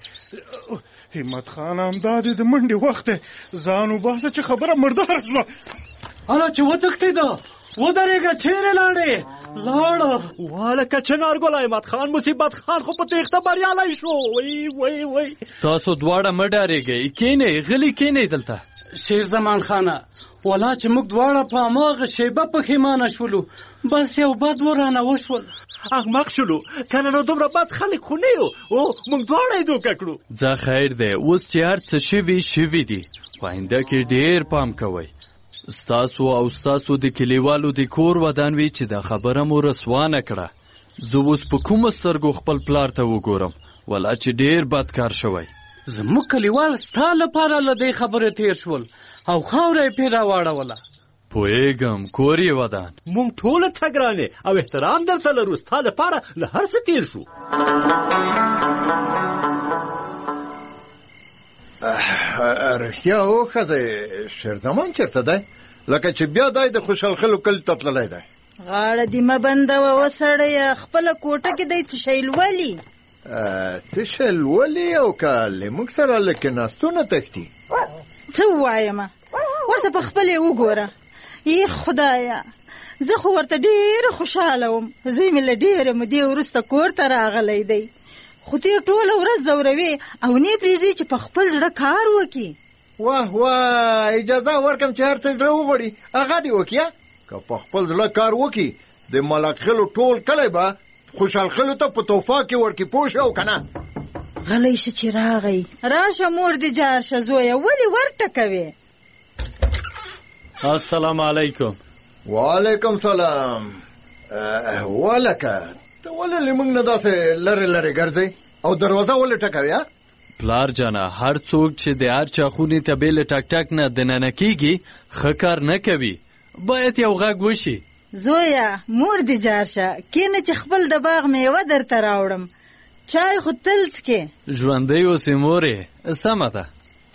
همت خان، همدا دی د منډې وخت دی، ځان وباسه چې خبره مرداره شوه. الا چې وتښتېده، ودرېږه، چیرې لاړې؟ لاړه والکه چنارګل احمد خان مصیبت خان خو په تېښته بریالی شو. وای تاسو دواړه مه ډارېږئ، کښېنئ، غلي کښېنئ دلته. شیر زمان خانه، ولا چې موږ دواړه په هماغه شیبه پښیمانه شولو، بس یو بد ورانه وشول. احمق شولو، کنه نو دومره بد خلک خو نه یو، او موږ دواړه یې دوکه کړو. ځه خیر دی، اوس چې هر څه شوي دي، په آینده کې ډېر پام کوئ. ستاسو او ستاسو د کلیوالو د کور ودان وي چې دا خبره مو رسوانه کړه. زه اوس په کومه سترګو خپل پلار ته وګورم، ولا چې ډېر بد کار شوی. زموږ کلیوال ستا لپاره له دې خبرې تېر شول، او خاوره یې پرې راواړوله. پوهېږم کور یې ودان. مونږ ټوله ته ګرانې او احترام درته لرو، ستا لپاره له هر څه تېر شو. رښتیا وښځې شیرزمان چېرته دی؟ لکه چې بیا دی د خوشحالخېلو کلي ته تللی دی. غاړه دې مه بندوه وسړیه، خپله کوټه کې دی څه شی لولي. څه شی لولي او که له موږ سره له کېناستونه تښتي؟ څه ووایم؟ ورته په خپل یې وګوره. ای خدایه، زه خو ورته ډېره خوشحاله وم. زوی مې له ډېرې مودې وروسته کور ته راغلی دی، خو ته یې ټوله ورځ ځوروې او نه یې پرېږدې چې په خپل زړه کار وکړي. واه واه، اجازه ورکړم چې هر څه زړه وغواړي هغه دې وکړي. که په خپل زړه کار وکړي د ملک خېلو ټول کلی به خوشحال خېلو ته په تحفه کې ورکړي. پوه شو که نه؟ غلی شه چې راغی. راشه مور دې جار شه زویه، ولې ورټکوې؟ السلام علیکم. وعلیکم سلام. ولکه ته ولې له موږ نه داسې لرې لرې ګرځې او دروازه ولې ټکوې؟ پلار جانه، هر څوک چې د هر چا خونې ته بې له ټک ټک نه دننه کېږي ښه کار نه کوي، باید یو غږ وشي. زویه مور دې جار شه، کینه چې خپل د باغ میوه درته راوړم. چای خو تل څکې. ژوندی اوسې مورې. سمه ده.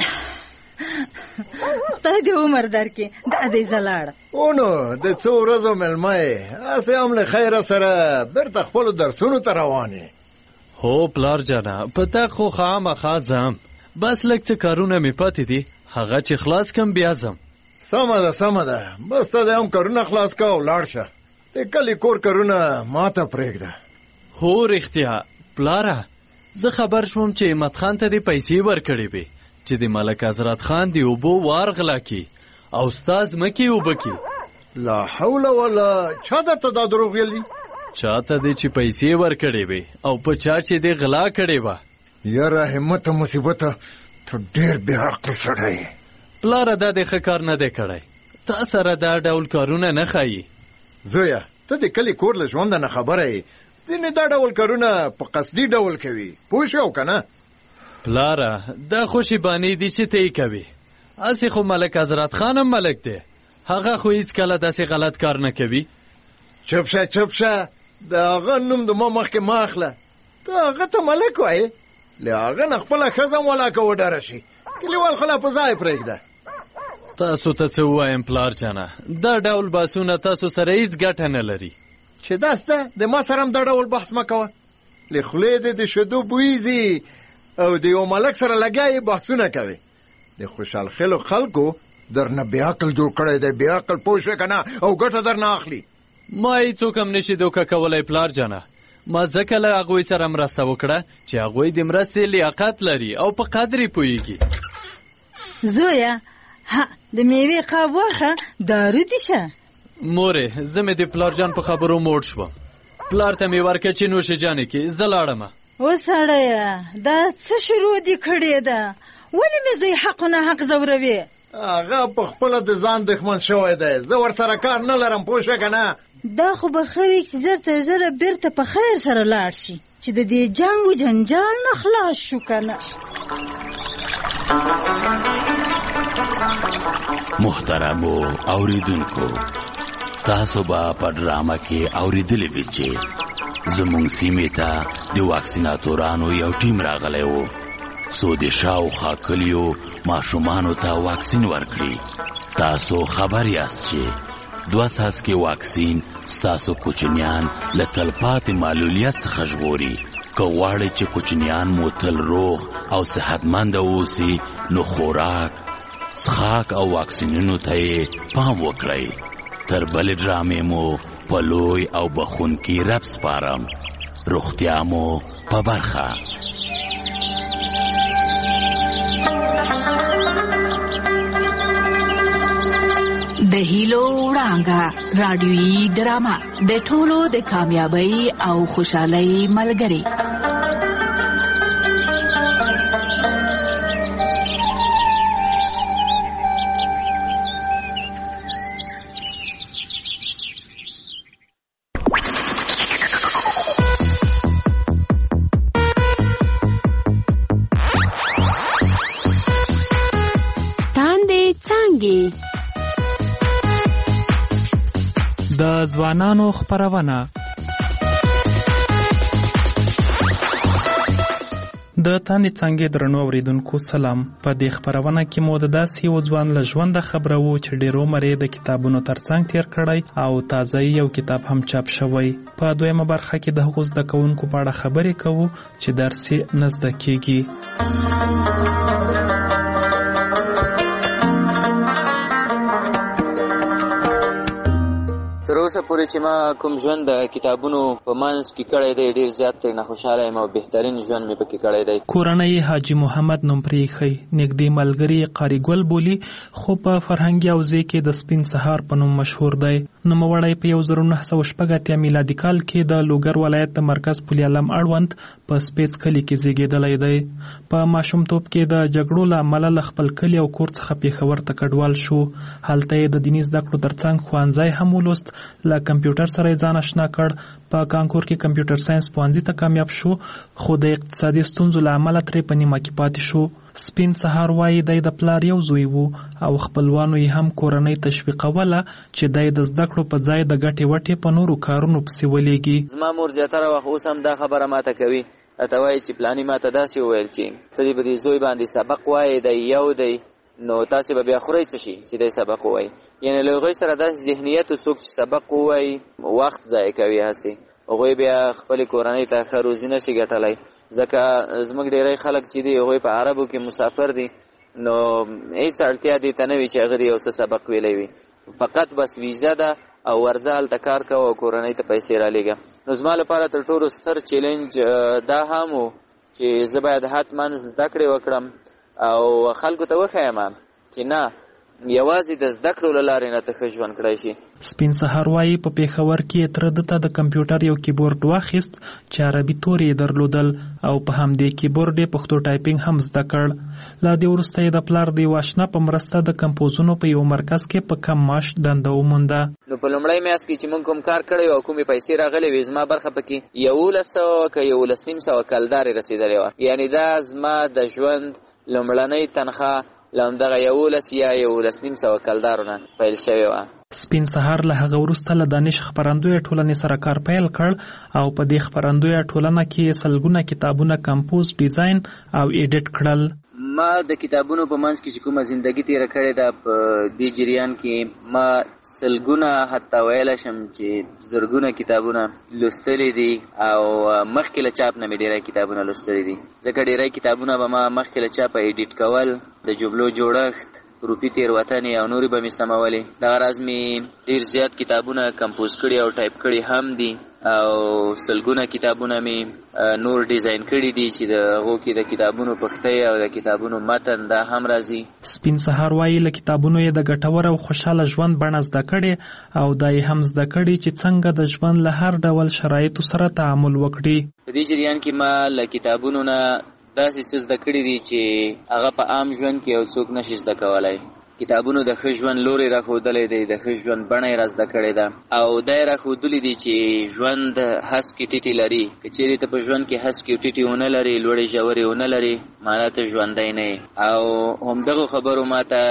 خدای دې عمر درکړي. دا دی زه لاړم. نو د څو ورځو مېلمه یې، هسې هم له خیره سره بېرته خپلو درسونو ته روان یې. هو پلار جانه، په تا خو خامخا ځم، بس لږ څه کارونه مې پاتې دي، هغه چې خلاص کم بیا ځم. سمه ده سمه ده، بس ته دې هم کارونه خلاص که او لاړ شه. د کلي کور کارونه ماته پرېږده. هو رښتیا پلاره، زه خبر شوم چې احمد خان ته دې پیسې ورکړې وې چې د ملک حضرت خان د اوبو وار غلا کړي او ستا ځمکې اوبه کړي. لا حول ولا، چا درته دا دروغ ویلي؟ چاته دې چې پیسې ورکړې وې او په چا چې دې غلا کړې وه. یاره همت مصیبته، ته ډېر بې عقل سړی یې. پلاره دا دې ښه کار نه دی کړی، تا سره دا ډول کارونه نه ښایي. زویه ته د کلي کور له ژونده نه خبره یې، ځینې دا ډول کارونه په قصدي ډول کوي. پوه شو که نه؟ پلاره دا خو شیبانې دي چې ته یې کوي، هسې خو ملک حضرت خان هم ملک دی، هغه خو هېڅکله داسې غلط کار نه کوي. چپ شه چپ شه، د هغه نوم د ما مخکې مه اخله. ته هغه ته ملک وایې، له هغه نه خپله ښځه هم ولاکه وډاره شي. کلیوال خو لا په ځای پرېږده. تاسو ته څه ووایم پلار جانه، دا ډول بحثونه تاسو سره هېڅ ګټه نه لري. چې داس ده د ما سره هم دا ډول بحث مه کوه. له خولې دې د شیدو بوی ځي او د یو ملک سره لګیا یې بحثونه کوي. د خوشحال خېلو خلکو درنه بې عقل جوړ کړی دی، بې عقل. پوه شوې که نه؟ او ګټه درنه اخلي. ما هېڅوک هم نشي دوکه کولی پلار جانه. ما ځکه له هغوی سره مرسته وکړه چې هغوی د مرستې لیاقت لري او په قدر یې پوهېږي. زویه د میوې قاب واخه، دارو دي شه. مورې زه مې د پلار جان په خبرو موړ شوم، پلار ته مې ورکړه چې نوش جانې کې زه لاړمه. وسړیه دا څه شروع دي کړې ده؟ ولې مې زوی حق نه حق ځوروې؟ هغه په خپله د ځان دښمن شوی دی، زه ورسره کار نه لرم. پوه شوې که نه؟ دا خو به ښه وي چې زر تر زره بېرته په خیر سره لاړ شي، چې د دې جنګ و جنجال نه خلاص شو که نه. محترمو اوریدونکو، تاسو به په ډرامه کې اوریدلی وي چې زموږ سیمې ته د واکسیناتورانو یو ټیم راغلی و، څو د شاوخوا کلیو ماشومانو ته واکسین ورکړي. تاسو خبر یاست چې 2 څاڅکي واکسین ستاسو کوچنیان له تلپاتې معلولیت څخه ژغوري. که غواړئ چې کوچنیان مو تل روغ او صحتمند اوسي، نو خوراک، څښاک او واکسینونو ته یې پام وکړئ. تر بلې ډرامې مو په لوی او بخونکي رب سپارم. روغتیا مو په برخه. د هیلو وړانګه رادیویي ډرامه د ټولو د کامیابی او خوشحالۍ ملګری. تاندې څانګې د ځوانانو خپرونه. د تاندې څانګې درنو اوریدونکو سلام. په دې خپرونه کې مو د داسې یو ځوان له ژونده خبره وو چې ډېر عمر یې د کتابونو ترڅنګ تیر کړی او تازه یو کتاب هم چاپ شوی. په دویمه برخه کې د هغو زده کوونکو په اړه خبرې کوو چې درس یې نه زده کیږي. تر اوسه پورې چې ما کوم ژوند د کتابونو په منځ کې کړی دی ډېر زیات ترې خوشحاله یم او بهترین ژوند مې پکې کړی دی. کورنۍ حاجي محمد نوم پرې ایښی، نږدې ملګري قاري ګل بولي، خو په فرهنګي حوزې کې د سپین سهار په نوم مشهور دی. نوموړی په 1986 میلادي کال کې د لوګر ولایت د مرکز پل علم اړوند په سپیڅ کلي کې زیږېدلی دی. په ماشومتوب کې د جګړو له امله له خپل کلي او کور څخه پېښور ته کډوال شو. هلته یې د دیني زده کړو ترڅنګ ښوونځی هم ولوست. له کمپیوټر سره یې ځان اشنا کړ. په کانکور کې کمپیوټر ساينس پوهنځي ته کامیاب شو، خو د اقتصادي ستونزو له امله ترې په نیمه کې پاتې شو. سپین سهار وایي دی د پلار یو زوی وو او خپلوانو یې هم کورنۍ تشویقوله چې دی د زده کړو په ځای د ګټې وټې په نورو کارونو پسې ولېږي. زما مور زیاتره وخت اوس هم دا خبره ماته کوي، راته وایي چې پلاني ماته داسې وویل چې ته دې به دې زوی باندې سبق وایې دی یو دی نو تاسې به بیا خورئ څه شي چې دی سبق ووایي. یعنې له هغوی سره داسې ذهنیت څوک چې سبق ووایي وخت ضایع کوي، هسې هغوی بیا خپلې کورنۍ ته ښه روزي نه شي ګټلی. ځکه زموږ ډېری خلک چې دي هغوی په عربو کې مسافر دي، نو هېڅ اړتیا دې ته نه وي چې هغه دې یو څه سبق ویلی وي، فقط بس ویزه ده او ورځه هلته کار کوه او کورنۍ ته پیسې رالیږه. نو زما لپاره تر ټولو ستر چیلنج دا هم و چې زه باید حتما زده کړې وکړم او خلکو ته وښیم چې نه یوازې د زده کړو له لارې نه ته ښه ژوند کړی شي. سپین سهار وایي په پېښور کې تره ده ته د کمپیوټر یو کیبورډ واخیست چې عربي تورې یې درلودل او په همدې کیبورډ یې پښتو ټایپینګ هم زده کړ. له دې وروسته یې د پلار د یو اشنا په مرسته د کمپوزونو په یو مرکز کې په کم معاش دنده ومونده. نو په لومړی میاشت کې چې موږ کوم کار کړی او کومې پیسې راغلې وې زما برخه پکې 1100 که 11,500 کلدارې رسېدلې وه. یعنې دا زما د ژوند لومړنۍ تنخواه له همدغه 11 یا 11,500 کلدارو نه پیل شوې وه. سپین سهار له هغه وروسته له دانش خپرندویه ټولنې سره کار پیل کړ او په دې خپرندویه ټولنه کې سلګونه کتابونه کمپوز، ډیزاین او ایډیټ کړل. ما د کتابونو په منځ کې چې کومه زندگی تیره کړې ده په دې جریان کې ما سلګونه حتی ویلی شم چې زرګونه کتابونه لوستلی دي او مخکې له چاپ نه مې ډېری کتابونه لوستلی دي، ځکه ډېری کتابونه به ما مخکې له چاپه ایډیټ کول، د جملو جوړښت، حروفي تېروتنې او نورې به مې سمولې. دغه راز مې ډېر زیات کتابونه کمپوز کړي او ټایپ کړي هم دي او سلګونه کتابونه مې نور ډیزاین کړي دي چې د هغو کې د کتابونو پښتۍ او د کتابونو متن دا هم راځي. سپین سهار وایي له کتابونو یې د ګټور او خوشحاله ژوند بڼه زده کړې او دا یې هم زده کړي چې څنګه د ژوند له هر ډول شرایطو سره تعامل وکړي. په دې جریان کې ما له کتابونو نه داسې څه زده کړي دي چې هغه په عام ژوند کې یو څوک نشي زده کولی. کتابونو د ښه ژوند لوری راښودلی دی، د ښه ژوند بڼه یې را زده کړې ده او دا یې راښودلي دي چې ژوند هسکې ټیټې لري. که چیرې ته په ژوند کې هسکې ټیټې ونه لرې، لوړې ژورې ونه لرې، معنا ته ژوندی نه یې. او همدغو خبرو ما ته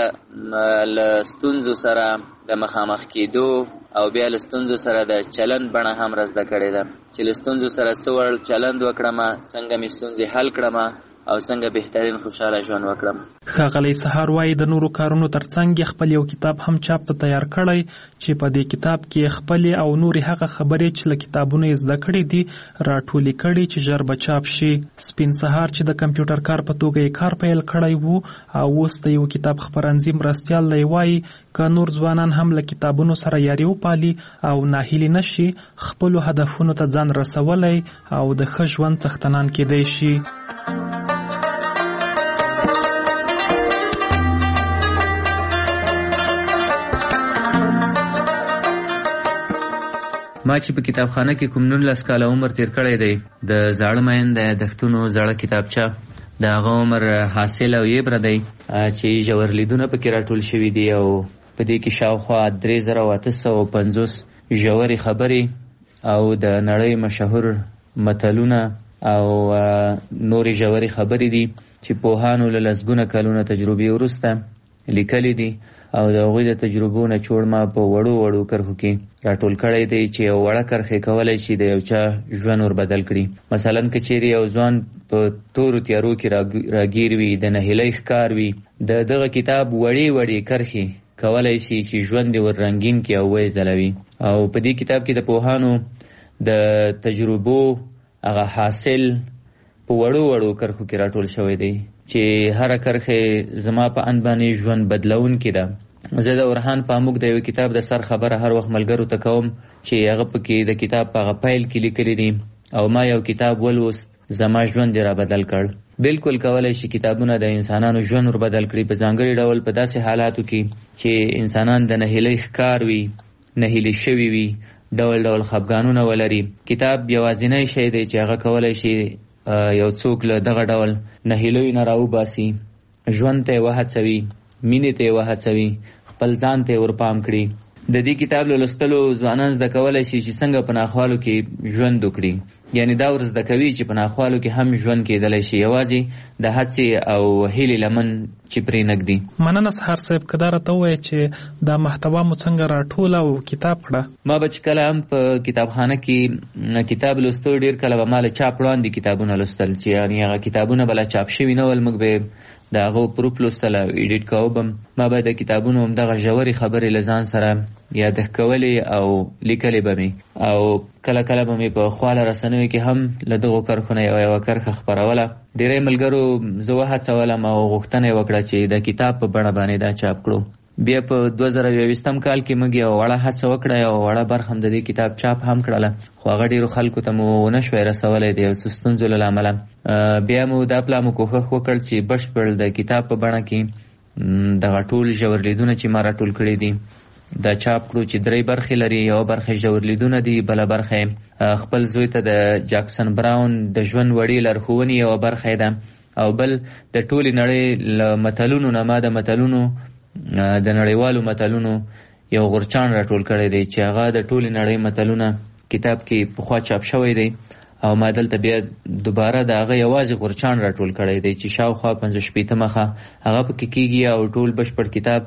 له ستونزو سره د مخامخ کېدو او بیا له ستونزو سره د چلند بڼه هم را زده کړې ده چې له ستونزو سره څه ور چلند وکړم، څنګه مې ستونزې حل کړم او څنګه بهترین خوشحاله ژوند وکړم. ښاغلی سهار وایي د نورو کارونو ترڅنګ یې خپل یو کتاب هم چاپ ته تیار کړی چې په دې کتاب کې خپلې او نورې هغه خبرې چې له کتابونو یې زده کړې دي راټولې کړي چې ژر به چاپ شي. سپین سهار چې د کمپیوټر کار په توګه یې کار پیل کړی وو او اوس د یو کتاب خپرندوی مرستیال دی وایي که نور ځوانان هم له کتابونو سره یاري وپالي او ناهیلي نشي، خپلو هدفونو ته ځان رسولی او د ښه ژوند څښتنان کېدی شي. ما چې په کتابخانه کې کوم 19 کاله عمر تیر کړی دی، د زاړه مین د یادښتونو زړه کتابچه د هغه عمر حاصل او یبره دی چې ژور لیدونه پکې راټول شوي دي او په دې کې شاوخوا 3850 ژورې خبرې او د نړۍ مشهور متلونه او نورې ژورې خبرې دي چې پوهانو له لسګونه کلونه تجربې وروسته لیکلي دي او د هغوی د تجربو نه چوړ ما په وړو کرښو کې راټول کړی دی چې یو وړه کرښه کولی شي د یو چا ژوند ور بدل کړي. مثلا که چیرې یو ځوان په تورو تیارو کې راګیر وي، د نهیلۍ ښکار وي، د دغه کتاب وړې کرښې کولی شي چې ژوند یې ور رنګین کړي او ویې ځلوي. او په دې کتاب کې د پوهانو د تجربو هغه حاصل په وړو کرښو کې راټول شوی دی چې هر کرښه زما په اند باندې ژوند بدلون کې ده. زه د اورحان پاموک د یو کتاب د سر خبره هر وخت ملګرو ته کوم چې هغه پکې د کتاب په هغه پیل کې لیکلي دي او ما یو کتاب ولوست، زما ژوند یې را بدل کړ. بالکل کولی شي کتابونه د انسانانو ژوند ور بدل کړي، په ځانګړي ډول په داسې حالاتو کې چې انسانان د نهیلۍ ښکار وي، نهیلي شوي وي، ډول خفګانونه ولري. کتاب یوازینی شی دی چې هغه کولی شي یو څوک له دغه ډول نهیلیو نه راوباسي، ژوند ته یې وهڅوي، مینې ته یې وهڅوي، خپل ځان ته یې ورپام کړي. د دې کتاب له لوستلو ځوانان زده کولی شي چې څنګه په ناخوالو کې ژوند وکړي. یعنی دا ور زده کوي چې په ناخوالو کې هم ژوند کېدلی شي، یوازې د هڅې او هیلې لمن چې پرې نږدي. مننه سهار صاحب، که دا راته ووایې چې دا محتوا مو څنګه راټوله او کتاب کړه؟ ما به چې کله هم په کتابخانه کې کتاب لوستو، ډېر کله به ما له چاپ وړاندې کتابونه لوستل چې یعنې هغه کتابونه به لا چاپ شوي نه ول، موږ به د هغو پروف لوستل او ایډیټ کوو به ما به د کتابونو همدغه ژورې خبرې له ځان سره یادښت کولې او لیکلې به مې، او کله به مې په خواله رسنیو کې هم له دغو کرښو نه یوه کرښه خپروله. ډېری ملګرو زه وهڅولم او غوښتنه یې وکړه چې د کتاب په بڼه باندې دا چاپ کړو. بیا په 2021 کال کې موږ یو وړه هڅه وکړه، یو وړه برخه هم د دې کتاب چاپ هم کړله، خو هغه ډېرو خلکو ته مو ونه شوی رسولی د یو څه ستونزو له امله. بیا مو دا پلا مو کوښښ وکړ چې بشپړ د کتاب په بڼه کې دغه ټول ژور لیدونه چې ما راټول کړي دي دا چاپ کړو، چې 3 برخې لري. یوه برخه ژور لیدونه دي، بله برخه خپل زوی ته د جاکسن براون د ژوند وړې لارښوونې یوه برخه ده، او بل د ټولې نړۍ له متلونو نه ما د متلونو د نړیوالو متلونو یو غورچاڼ راټول کړی دی چې هغه د ټولې نړۍ متلونه کتاب کې پخوا چاپ شوی دی، او ما دلته بیا دوباره د هغه یوازې غورچاڼ راټول کړی دی چې شاوخوا 50 مخه هغه پکې کېږي، او ټول بشپړ کتاب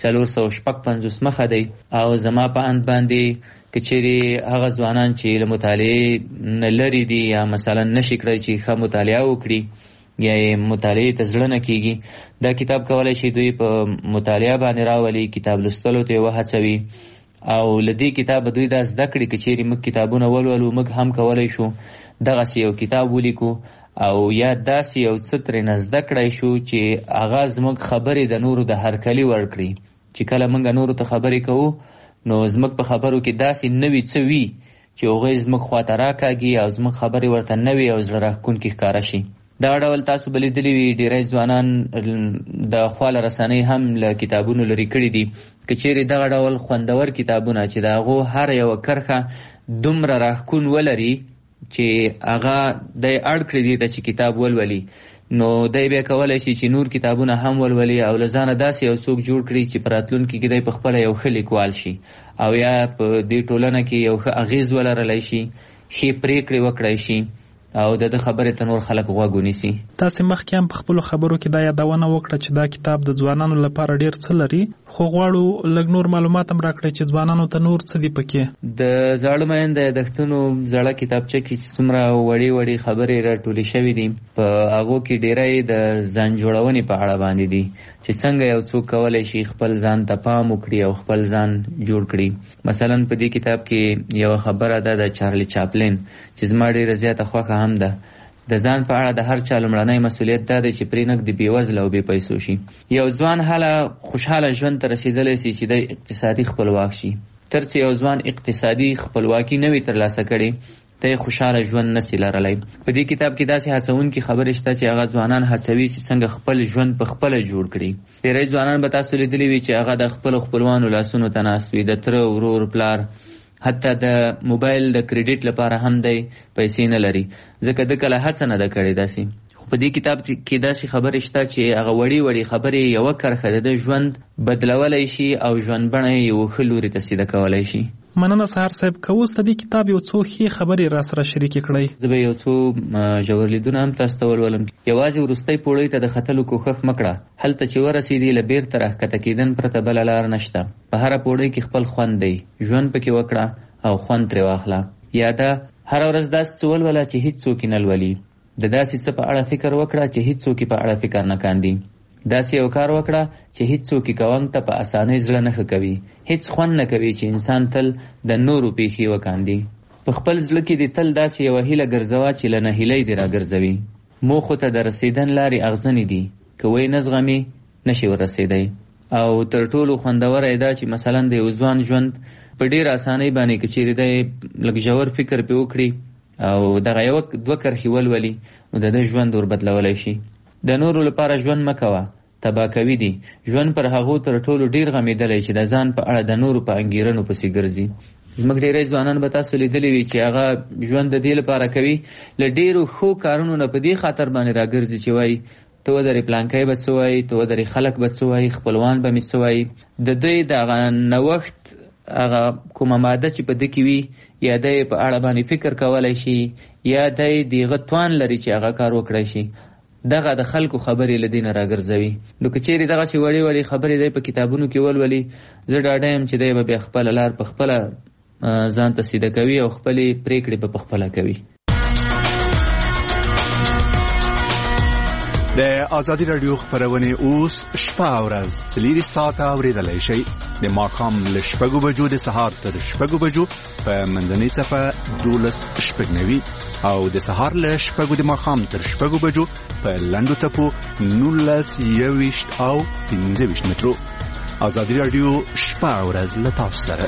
456 مخه دی. او زما په اند باندې که چیرې هغه ځوانان چې له مطالعې نه لرې دي یا مثلا نشي کړی چې ښه مطالعه وکړي یا یې مطالعې ته زړه نه کېږي، دا کتاب کولی شي دوی په مطالعه باندې راولي، کتاب لوستلو ته یې وهڅوي. او له دې کتابه دوی دا زده کړي که چیرې موږ کتابونه ولولو، موږ هم کولی شو دغسې یو کتاب ولیکو او یا داسې یو څه ترېنه زده کړی شو چې هغه زموږ خبرې د نورو د هرکلي ورکړي. چې کله موږ نورو ته خبرې کوو نو زموږ په خبرو کې داسې نوي څه وي چې هغوی زموږ خواته راکاږي او زموږ خبرې ورته نوې او زړه راښکونکې ښکاره شي. دا ډول تاسو به لیدلي وي ډېری ځوانان د خواله رسنۍ هم له کتابونو لرې کړي دي. که چیرې دغه ډول خوندور کتابونه چې د هغو هر یوه کرښه دومره راښکون ولري چې هغه دی اړ کړي دي ته چې کتاب ولولي، نو دی بیا کولی شي چې نور کتابونه هم ولولي او له ځانه داسې یو څوک جوړ کړي چې په راتلونکي کې دی په خپله یو ښه لیکوال شي او یا په دې ټولنه کې یو ښه اغېز ولرلی شي، ښې پرېکړې وکړی شي او د خبرې ته نور خلک غوږ ونیسي. تاسې مخکې هم په خپلو خبرو کې دا یادونه وکړه چې دا کتاب د ځوانانو لپاره ډېر څه لري، خو غواړو لږ نور معلومات هم راکړئ چې ځوانانو ته نور څه دي پکې. د زاړه مین د یادښتونو زړه کتابچه کې چې څومره وړې خبرې راټولې شوي دي، په هغو کې ډېری د ځان جوړونې په اړه باندې دي چې څنګه یو څوک کولی شي خپل ځان ته پام وکړي او خپل ځان جوړ کړي. مثلا په دې کتاب کې یوه خبره ده د چارلی چاپلین چې زما ډېره زیاته خوښه هم ده. د ځان په اړه د هر چا لومړنی مسؤلیت دا دی چې پرې نږدې بېوزله او بې پیسو شي. یو ځوان هله خوشحاله ژوند ته رسېدلی شي چې دی اقتصادي خپلواک شي. تر څو یو ځوان اقتصادي خپلواکي نه وي ترلاسه کړې ته خوشحاله ژوند نسي لرلی. په دې کتاب کې داسې هڅونکې خبرې شته چې هغه ځوانان هڅوي چې څنګه خپل ژوند په خپله جوړ کړي. ډېری ځوانان به تاسو لیدلي وي چې هغه د خپلو خپلوانو لاسونو ته ناست وي، د تره، ورور، پلار، حتی د موبایل د کریډیټ لپاره هم دی پیسې نه لري، ځکه د کله هڅه نه ده کړې داسې. خو په دې کتاب کې داسې خبرې شته چې هغه وړې خبرې یوه کرښه د ژوند بدلولی شي او ژوند بڼه یې یو ښه لوري ته سیده کولی شي. مننه سهار صاحب که اوس د دې کتاب یو څو ښې خبرې را سره شریکې کړئ. زه به یو څو ژور لیدونه هم تاسو ته ولولم. یوازې وروستۍ پوړۍ ته د ختلو کوښښ مه کړه. هلته چې ورسېدې له بیرته راښکته کېدن پرته بله لار نشته. په هره پوړۍ کې خپل خوند دی. ژوند پکې وکړه او خوند ترې واخله. یا دا هره ورځ داسې څه ولوله چې هېڅوک یې نه لولي. د داسې څه په اړه فکر وکړه چې هېڅوک یې په اړه فکر نه کاندي. داسې یو کار وکړه چې هېڅوک یې کوونک ته په اسانۍ زړه نه ښه کوي. هېڅ خوند نه کوي چې انسان تل د نورو پیښې وکاندي. په خپل زړه کې دې تل داسې یوه هیله ګرځوه چې له نهیلۍ دې راګرځوي. موخو ته د رسېدن لارې اغزنې دي. که وی نه زغمې نشي ورسېدی. او تر ټولو خوندوره یې دا چې مثلا د یو ځوان ژوند په ډېر اسانۍ باندې که چېرې دی لږ ژور فکر پرې وکړي او دغه یوه دوه کرښې ولولي نو د ده ژوند ور بدلولی شي. د نورو لپاره ژوند مه کوه، تباه کوي دي. ژوند پر هغو تر ټولو ډېر غمېدلی چې د ځان په اړه د نورو په انګېرنو پسې ګرځي. زموږ ډېری ځوانان به تاسو لیدلي وي چې هغه ژوند د دې لپاره کوي له ډېرو ښو کارونو نه په دې خاطر باندې راګرځي چې وایي ته ودرې پلانکی به څه وایي، ته ودرې خلک به څه وایي، خپلوان به مې څه وایي. د دوی د هغه نوښت هغه کومه ماده چې په ده کې وي یا دی په اړه باندې فکر کولی شي یا دی د هغه توان لري چې هغه کار وکړی شي، دغه د خلکو خبرې له دې نه راګرځوي. نو که چېرې دغسې وړې وړې خبرې دی په کتابونو کې ولولي، زه ډاډه یم چې دی به بیا خپله لار په خپله ځان ته سیده کوي او خپلې پرېکړې به په خپله کوي. د ازادي راډیو خبرونه اوس شپه او ورځ 4 ساعته اوریدلای شئ. د ماښام له 6 بجو د سهار تر 6 بجو په منځنۍ صفه 12:90 او د سهار له 6 د ماښام تر 6 بجو په لنډو صفو 19:20 او 15 مترو. ازادي راډیو شپه او ورځ له تاسو سره.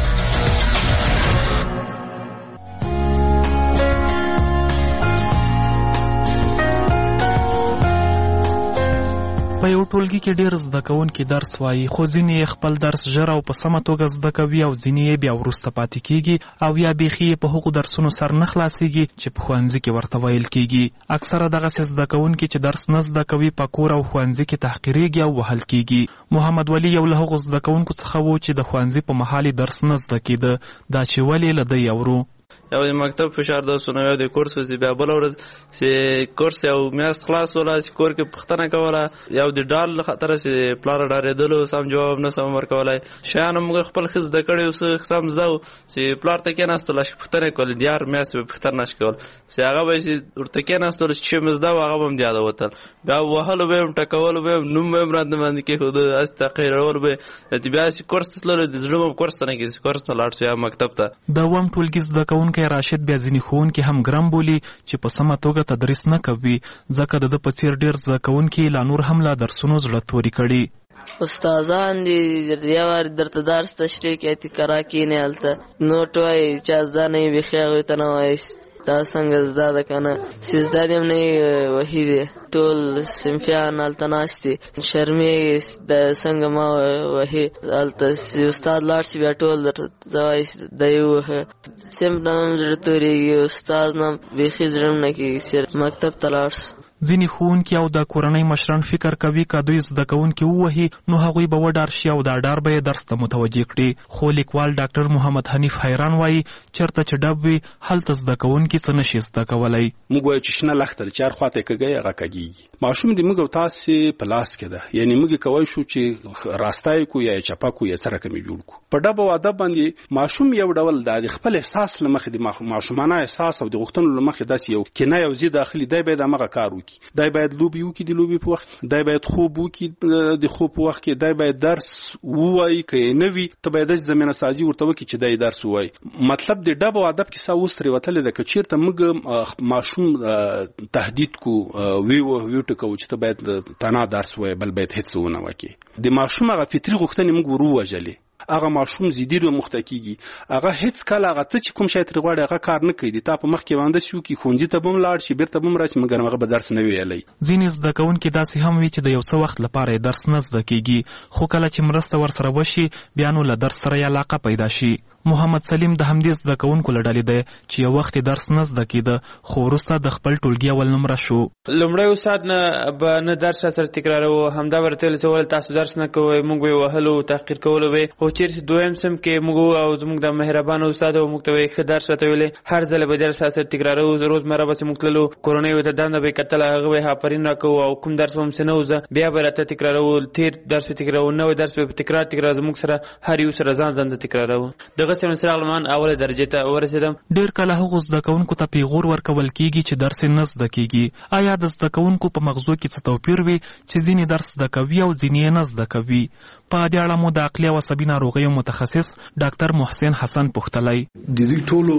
په یو ټولګي کې ډېر زده کوونکي درس وایي، خو ځینې خپل درس ژر او په سمه توګه زده کوي او ځینې یې بیا وروسته پاتې کېږي او یا بیخي یې په هغو درسونو سر نه خلاصېږي چې په ښوونځي کې ورته ویل کېږي. اکثره دغسې زده کوونکي چې درس نه زده کوي په کور او ښوونځي کې تحقیرېږي او وهل کېږي. محمد ولی یو له هغو زده کوونکو څخه و چې د ښوونځي په مهال یې درس نه زده کېده. دا چې ولې له ده اورو. یو د مکتب فشار درسونه، یو د کورس چې بیا بله ورځ چې کورس یو میاشت خلاص وله چې کور کې پوښتنه کوله، یو د ډال له خطره چې پلاره ډارېدلو سم جواب نه سم ورکولی. شیان موږ خپل ښه زده کړي اوس سم زده و چې پلار ته کېناستلو چې پوښتنه یې کولې، د هر میاشتې به پوښتنه نشي کولی چې هغه به چې ورته کېناستلو چې مې زده و هغه به هم د یاده وتل. بیا وهلو به یې هم ټکولو به یې نوم به یې هم راته باندې کېښوده، هسې تحقیرولو به یې. بیا چې کورس ته تللو د زړه به کورس ته نه کېږي، کورس ته لاړ شو یا مکتب ته. د اووم ټولګي زده کوونکی راشد بیا ځینې ښوونکي هم ګرم بولي چې په سمه توګه تدریس نه کوي، ځکه د ده په څېر ډېر زده کوونکي لا نور هم له درسونو زړه توري کړي. استادان دي یو وار درته درس تشریح کوي تکرا کینې هلته نوټ وایي چا زده نه وي بیخي هغوی ته نه وایي دا څنګه زده ده که نه چې زده دې هم نه وي وهي دی. ټول صنفیان هلته ناست دي شرمېږي د څنګه ما وهي هلته استاد لاړ شي بیا ټول درته زه وایي د یې ووهه. صنف نه هم زړه تورېږي، استاد نه بیخي زړه هم نه کېږي چې مکتب ته لاړ شو. ځینې ښوونکي او د کورنۍ مشران فکر کوي که دوی زده کوونکي ووهي نو هغوی به وډار شي او دا ډار به یې درس ته متوجه کړي. خو لیکوال ډاکټر محمد حنیف حیران وایي چېرته چې ډب وي هلته زده کوونکي څه نشي زده کولی. موږ وایو چې شنه لښته چې هر خواته یې کږی هغه کږېږي. ماشوم د موږ او تاسې په لاس کې ده، یعنې موږ کولی شو چې راسته یې کړو یا یې چپه کړو یا څه رقم یې جوړ کړو. په ډب او ادب باندې ماشوم یو ډول د خپل احساس له مخې د ماشومانه احساس او د غوښتنو له مخې داسې یو کنه یو ضد داخلي دی باید همغه کار وکړي. دی باید لوبې وکړي د لوبې په وخت، دی باید خوب وکړي د خوب په وخت کې، دی باید درس ووایي که یې نه وي ته باید داسې زمینه سازي ورته وکړي چې دی درس ووایي. مطلب د ډب او ادب کیسه اوس ترې وتلې ده که چېرته موږ ماشوم تهدید کو ویو ټکوو چې ته باید تنها درس ووایي بل باید هېڅ ونه وکړي. د ماشوم هغه فطري غوښتنې موږ ور ووژلې. هغه ماشوم زیدي مخته کېږي، هغه هېڅ کله هغه څه چې کوم شی ترې غواړي هغه کار نه کوي. د تا په مخ کې باندې شي وکړي ښوونځي ته به هم لاړ شي بېرته به هم راشي مګر هغه به درس نه ویلی. ځینې زده کوونکي داسې هم وي چې د یو څه وخت لپاره یې درس نه زده کېږي، خو کله چې مرسته ورسره وشي بیا نو له درس سره یې علاقه پیدا شي. محمد سلیم د همدې زده کوونکو له ډلې دی چې یو وخت درس نه زده کېده خو وروسته د خپل ټولګي اول نمره شو. لومړی استاد نه درس سره تکراروه، همدا ورته ویل چې ولې تاسو درس نه کوئ، موږ به وهلو تحقیر کولو به. خو چېرته دویم سم کې موږ او زموږ د مهربان استاد موږ ته وایي ښه درس راته ویلې، هر ځل به درس سره تکراروه، روزمره به موږ تللو، کورنۍ ورته دنده به کتل، هغه به آفرین راکوو او کوم درس هم څه نه وزه بیا به راته تکراروه، تېر درس به تکراروه، نوی درس به تکرار زموږ سره هر یو سره ځان ځان ته تکراروه. دغه څراغلمان اوله درجه ته ورسېدم. ډېر کله هغو زده کوونکو ته پیغور ورکول کېږي چې درس نه زده کېږي. آیا د زده کوونکو په مغزو کې څه توپیر وي چې ځینې درس زده کوي او ځینې یې نه زده کوي؟ په دې اړه مو د عقلي او عصبي ناروغیو متخصص ډاکټر محسن حسن پوښتلی. د دوی ټولو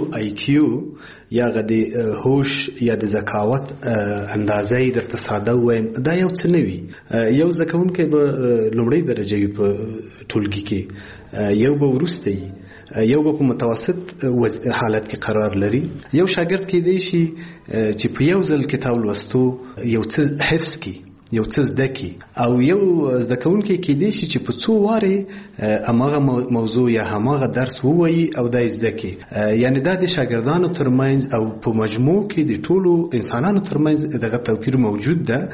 IQ یا د هوش یا د ذکاوت اندازه یې درته ساده ووایم دا یو څه نه وي. یو زده کوونکی به لومړۍ درجه وي په ټولګي کې، یو به وروسته وي، یو به په متوسط حالت کې قرار لري. یو شاګرد کېدی شي چې په یو ځل کتاب لوستو یو څه حفظ کړي، یو څه زده کړي، او یو زده کوونکی کېدی شي چې په څو وارې هماغه موضوع یا هماغه درس ووایي او دا یې زده کړي. یعنی دا د شاګردانو ترمنځ او په مجموع کې د ټولو انسانانو ترمنځ دغه توپیر موجود ده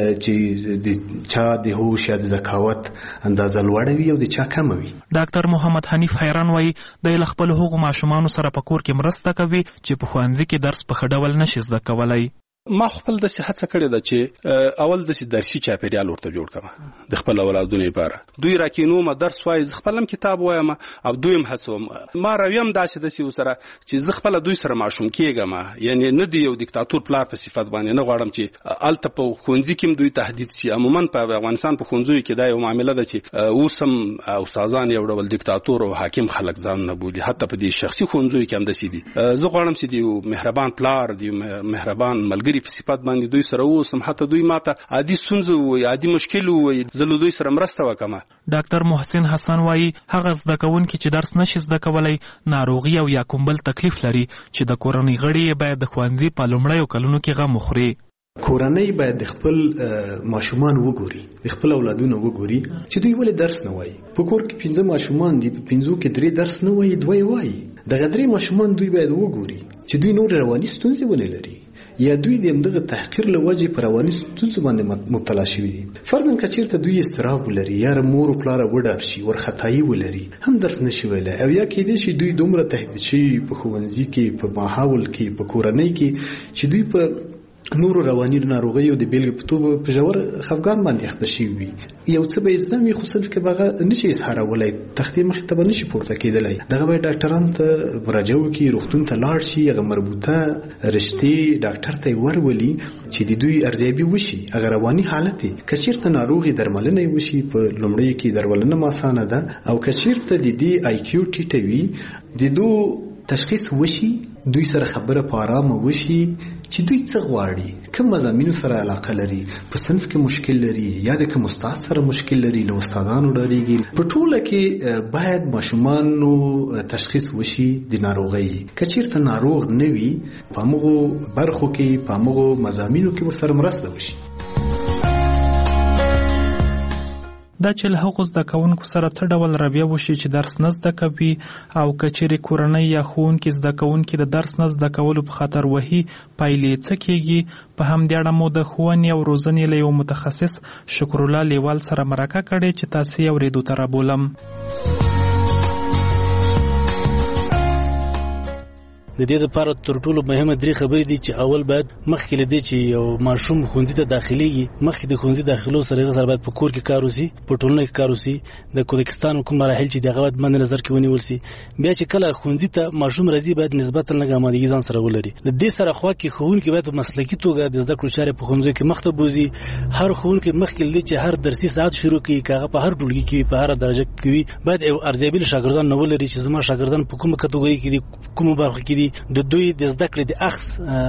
چې د چا د هوش یا د ذکاوت اندازه لوړه وي او د چا کمه وي. ډاکټر محمد حنیف حیران وایي د له خپل هغو ماشومانو سره په کور کې مرسته کوي چې په ښوونځي کې درس په ښه ډول نشي زده کولی. ما خپل داسې هڅه کړې ده چې اول داسې درسي چاپېریال ورته جوړ کړم د خپل اولادونو لپاره. دوی راکینوم درس وایي، زه خپل هم کتاب وایم او دوی هم هڅوم. ما رویم داسې ورسره چې زه خپل دوی سره ماشوم کېږم، یعنی نه دی یو دیکتاتور پلار په صفت باندې نه غواړم چې هلته په ښوونځي کې هم دوی تهدید شي. عموما په افغانستان په ښوونځیو کې دا یو معامله ده چې اوس هم استادان یو ډول دیکتاتور او حاکم خلک ځان نه بولي، حتی په دې شخصي ښوونځیو کې هم داسې دي. زه غواړم چې د مهربان پلار، د مهربان ملګري په صفت باندې دوی سره اوسم، حتی دوی ماته عادي ستونزه ووایي، عادي مشکل ووایي، زه له دوی سره مرسته وکړم. ډاکټر محسن حسن وایي هغه زده کوونکي چې درس نشي زده کولی ناروغي او یا کوم بل تکلیف لري چې د کورنۍ غړي باید د ښوونځي په لومړیو کلونو کې غم وخوري. کورنۍ باید د خپل ماشومان وګوري، د خپل اولادونو وګوري چې دوی ولې درس نه وایي. په کور کې 5 ماشومان دي، په 5 کې 3 درس نه وایي، 2 وایي. دغه 3 ماشومان دوی باید وګوري چې دوی نور رواني ستونزې ونه لري یا دوی د همدغه تحقیر له وجې په رواني ستونزو باندې مبتلا شوي دي. فرضاً که چېرته دوی اضطراب ولري یا مور و پلاره وډار شي، ورختایي ولري، هم درس نشي ویلی، او یا کېدای شي دوی دومره تهدید شوي په ښوونځي کې، په ماحول کې، په کورنۍ کې چې دوی په نورو رواني ناروغیو د بیلګې په توګه په ژور خفګان باندې اخته شوي وي. یو څه به یې زده وي خو صرف کې به هغه نشي اظهارولی، تختې مخې ته به نشي پورته کېدلی. دغه باید ډاکټرانو ته مراجعه وکړي، روغتون ته لاړ شي، هغه مربوطه رشتې ډاکټر ته یې ورولي چې د دوی ارزیابي وشي. هغه رواني حالت یې که چېرته ناروغي درملنه یې وشي، په لومړیو کې درملنه هم اسانه ده، او که چېرته د دې IQ ټیټه وي، د دو تشخیص وشي، دوی سره خبره په آرامه وشي چې دوی څه غواړي، کوم مضامینو سره علاقه لري، په صنف کې مشکل لري یا د کوم استاد سره مشکل لري، له استادانو ډارېږي. په ټوله کې باید ماشومانو تشخیص وشي د ناروغۍ. که چېرته ناروغ نه وي، په همغو برخو کې، په همغو مضامینو کې ورسره مرسته وشي. دا چې له هغو زده کوونکو سره څه ډول رویه وشي چې درس نه زده کوي، او که چېرې کورنۍ یا ښوونکي زده کوونکي د درس نه زده کولو په خطر وهي، پایلې څه کېږي؟ په همدې اړه مو د ښوونې او روزنې له یو متخصص شکرالله لیوال سره مرکه کړې چې تاسې یې اورېدو ته رابولم. د دې لپاره تر ټولو مهمه 3 خبرې دي چې اول باید مخکې له دې چې یو ماشوم ښوونځي ته داخليږي، مخکې د ښوونځي داخلو سره باید په کور کې کار وشي، په ټولنه کې کار وشي، د کوزاکستان کوم مراحل چې دغه باید مد نظر کې ونیول شي. بیا چې کله ښوونځي ته ماشوم راځي باید نسبتا لږ آمادګي ځان سره ولري. د دې سره خوا کې ښوونکي باید په مسلکي توګه د زده کړو چارې په ښوونځي کې مخته بوزي. هر ښوونکی مخکې له دې چې هر درسي ساعت شروع کړي، کاغه په هر ټولګي کې په هر درجه کې باید یو ارزیابي شاګردان نه ولري چې زما شاګردان په کومه کټګوري کې دي، کومه برخه کې دي، دي د دوی د زده کړې د اخص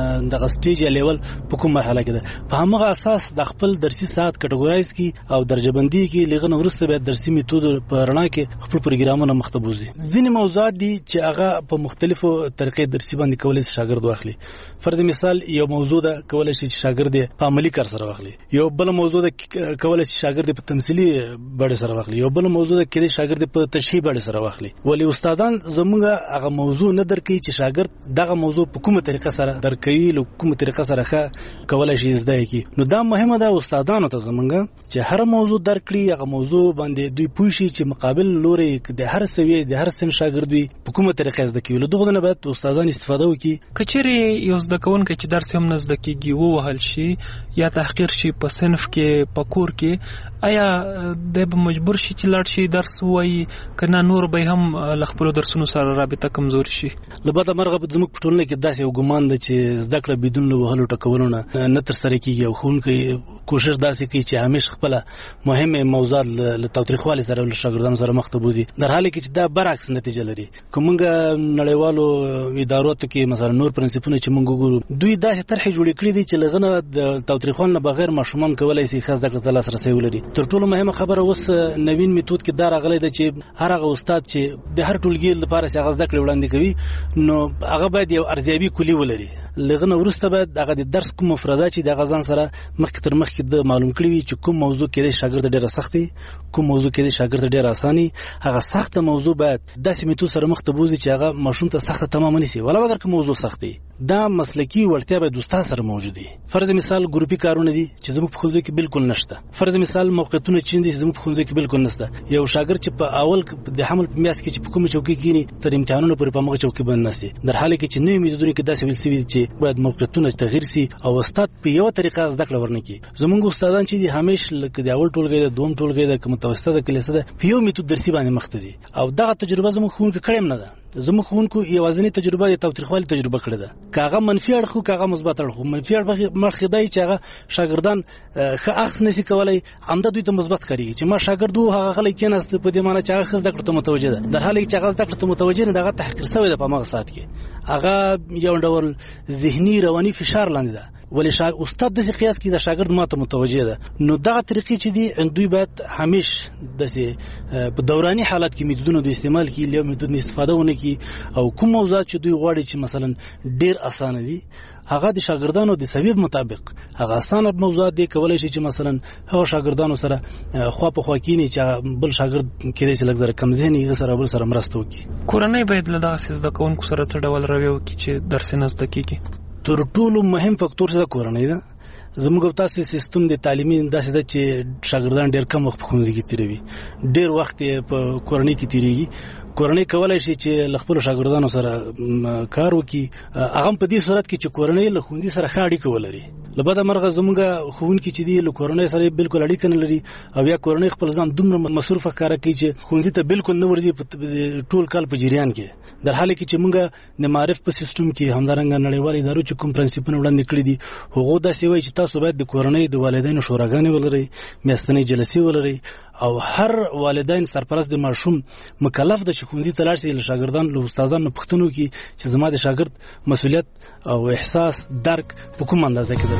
د سټیج یا لیول په کوم مرحله کې ده په همغه اساس د خپل درسي ساعت کټګورایز کی او درجه بندي کې لغنه ورسته به درسي میتود په رڼا کې خپل پروګرامونه مختبوزي ځینې موضوعات دي چې هغه په مختلفو طریقې درسي باندې کولای شي شاګرد واخلي فرض مثال یو موضوع ده کولای شي شاګرد په عملی کار سره واخلي یو بل موضوع ده کولای شي شاګرد په تمثيلي بڼه سره واخلي یو بل موضوع ده کې شاګرد په تشریح بڼه سره واخلي ولی استادان زموږه هغه موضوع نه درکې چې شاګرد دغه موضوع په کومه طریقه سره درکوي له کومه طریقه سره کولای شي زده کی نو دا مهمه ده استادانو ته زمونږه چې هر موضوع درکړي هغه موضوع باندې دوی پوښي چې مقابل لوري د هر سوي د هر سن شاګرد وي په کومه طریقه زده کوي له دغه نه باید استادان استفاده وکړي کچېرې یو زده کوونکی چې درس هم نه زده کیږي ووهل شي یا تحقیر شي په صنف کې په کور کې آیا د به مجبور شي چې لاړ شي درس وایي کنه نور به هم لخپلو درسونو سره رابطه کمزوري شي لبدا مرغه په زموږ په ټولنه کې داسې یو ګمان ده چې زده کړه بدون له وهلو ټکولو نه تر سره کیږي او ښوونکی کوشش داسې کوي چې همیشه خپل مهمه موضوعات له تاوتریخوالي سره له شاګردانو سره مخ ته بوزي در حاله کې چې دا برعکس نتیجه لري کومه نړیوالو ادارو ته کې مثلا نور پرنسپونه چې موږ ګورو دوی داسې طرح جوړ کړی دي چې لغنه د تاوتریخوالي نه بغیر ماشومان کولای شي خاص زده کړه ته لاسرسي ولري تر ټولو مهمه خبره اوس نوین میتود کې دا راغلی ده چې هر هغه استاد چې د هر ټولګي لپاره څنګه زده کړه وړاندې کوي نو هغه باید یو ارزیابي کلی ولري لغنه ورسته باید هغه د درس کوم مفردات چې د غزان سره مخکې تر مخکې د معلوم کړی وي چې کوم موضوع کې د شاګرد ډیره سختي کوم موضوع کې د شاګرد ډیره اساني هغه سخته موضوع باید داسې میتود سره مخ ته بوزي چې هغه ماشوم ته سخته تمام نشي ولا اگر کوم موضوع سختي دا مسلکی وړتیا باید استاد سره موجود وي فرض مثال ګروپي کارونه دي چې زموږ په ښوونځي کې بالکل نشته فرض مثال موقعیتونه چې دي زموږ په ښوونځي کې بالکل نشته یو شاګرد چې په اول د حمل په میاشت کې چې په کومه چوکۍ کېني تر امتحانونو پورې په مغه چوکۍ باندې نشي در حاله کې چې نوې میتودونه کې داسې ویل سوي چې باید موقعیتونه تغییر سي او استاد په یو طریقه زده کړه ورنکي زموږ استادان چې دي همیشه لکه د اول ټولګي د دوم ټولګي د متوسطه د کلیسه ده په یو میتود درسي باندې مخ ته دي او دغه تجربه زموږ ښوونکي کړم نه ده زموږ ښوونکو یوازینی تجربه د تاوتریخوالي تجربه کړې ده کاغه منفي اړخ کاغه مثبت اړخ منفي اړخ مرخدای چې هغه شاګردان ښه اخص نشي کولای همدا دوی ته مثبت کوي چې ما شاګرد هغه غلي کېناست په دې معنی چې هغه زده کړه ته متوجه ده در حاله چې هغه زده کړه ته متوجه نه دغه تحقیر شوی ده په مغه سات کې هغه یو ډول ذهني رواني فشار لاندې ده ولی استاد د قیاس کې د شاګرد ماته متوجه ده نو دغه طریقې چې دي دوی باید همیشه د په دوراني حالت کې میتودونو د استعمال کې له میتود استفاده ونه کی او کوم موضوعات چې دوی غواړي چې مثلا ډیر اسانه دي هغه د شاګردانو د سبب مطابق هغه اسانه موضوعات دي کولای شي چې مثلا هغه شاګردانو سره خو په خوا کې نه چې بل شاګرد کېدای شي لږ کم ذهني غسر بل سره مرسته وکړي کورنۍ باید له داسې زده کوونکو سره څه ډول رویه وکړي چې درس نه زده کیږي تر ټولو مهم فاکتور څه کورنۍ ده زموږ تاسو سیستم د تعلیمي داسې ده چې شاګردان ډېر کم وخت په ښوونځي کې تیروي ډېر وخت په کورنۍ کې تیریږي کورنۍ کولای شي چې خپل شاګردانو سره کار وکړي هغه په دې صورت کې چې کورنۍ له ښوونځي سره ښه اړیکه ولري لبدا مرغه زموږ ښوونکي چې دی له کورنۍ سره بالکل اړیکه نه لري او یا کورنۍ خپل ځان دومره مصروفه کار کوي چې ښوونځي ته بالکل نه ورځي ټول کال په جریان کې در حاله کې چې موږ د معرف په سیستم کې همدارنګه نړیوال ادارو چې کوم پرنسپونه وړاندې کړی دي هغه داسې وایي چې تاسو باید د کورنۍ د والدینو شوراګانې ولرئ میاشتنۍ جلسې ولرئ او هر والدین سرپرست د ماشوم مکلف د ښوونځي ته لاړ شي له شاګردانو له استادانو پوښتنه وکړي چې زما د شاګرد مسؤلیت او احساس درک په کوم اندازه کې ده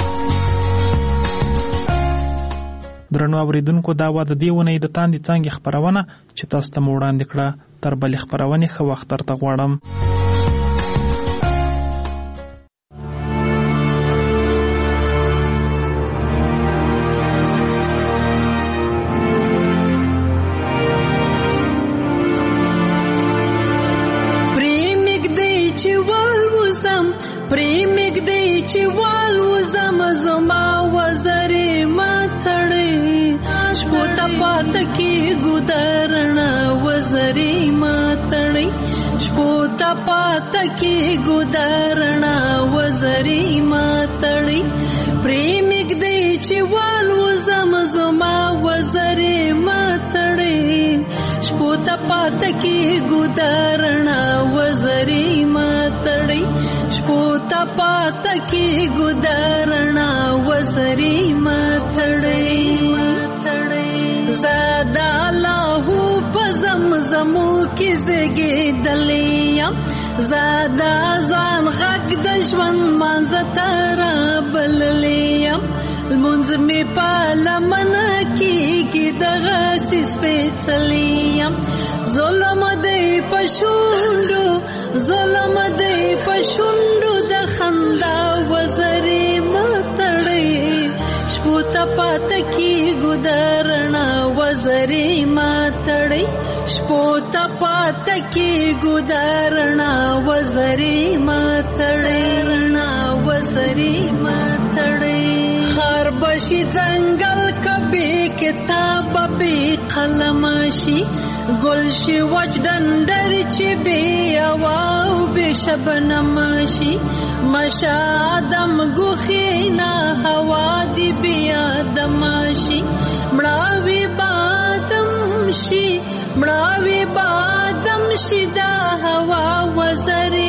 درنو اوریدونکو دا و د دې ونې د تاندې څنګه خبرونه چې تاسو ته وړاندې کړه تر بل خبرونه خو وخت تر غواړم پریمګ دی چې والوزم زما وزرې ماتړې شپو ته پات کې ګودرنا وزرې ماتړې شپو ته پات کې ګودرنا وزرې ماتړې پریمګ دی چې والوزم زما وزرې ماتړې شپو ته پات کې ګودرنا وزرې ماتړې پوتا پات کی گدارنا وزری ماتڑی زادا لاہو پزم زمو کی زگی دلیا زادا ځان غږ د ژوند مانځه ته رابللی یم لمونځ مې په لمنه کېږي دغسې سپېڅلی یم ظلم دی په شونډو ظلم دی په شونډو د خندا وزرې مه تړئ شپو ته پاته کېږو د رڼا وزرې مه تړئ شپو ته پاته کېږو د رڼا وزرې مه تړئ رڼا وزرې مه تړئ خار بشي ځنګل کبې کتاب بې قلم شي ګل شي وچ ډنډر چې بې هوا او بې شبنم شي مشه آدم ګوښې نه هوا دې بې آدم شي مړاوي بادم شي مړاوي بادم شي دا هوا وزرې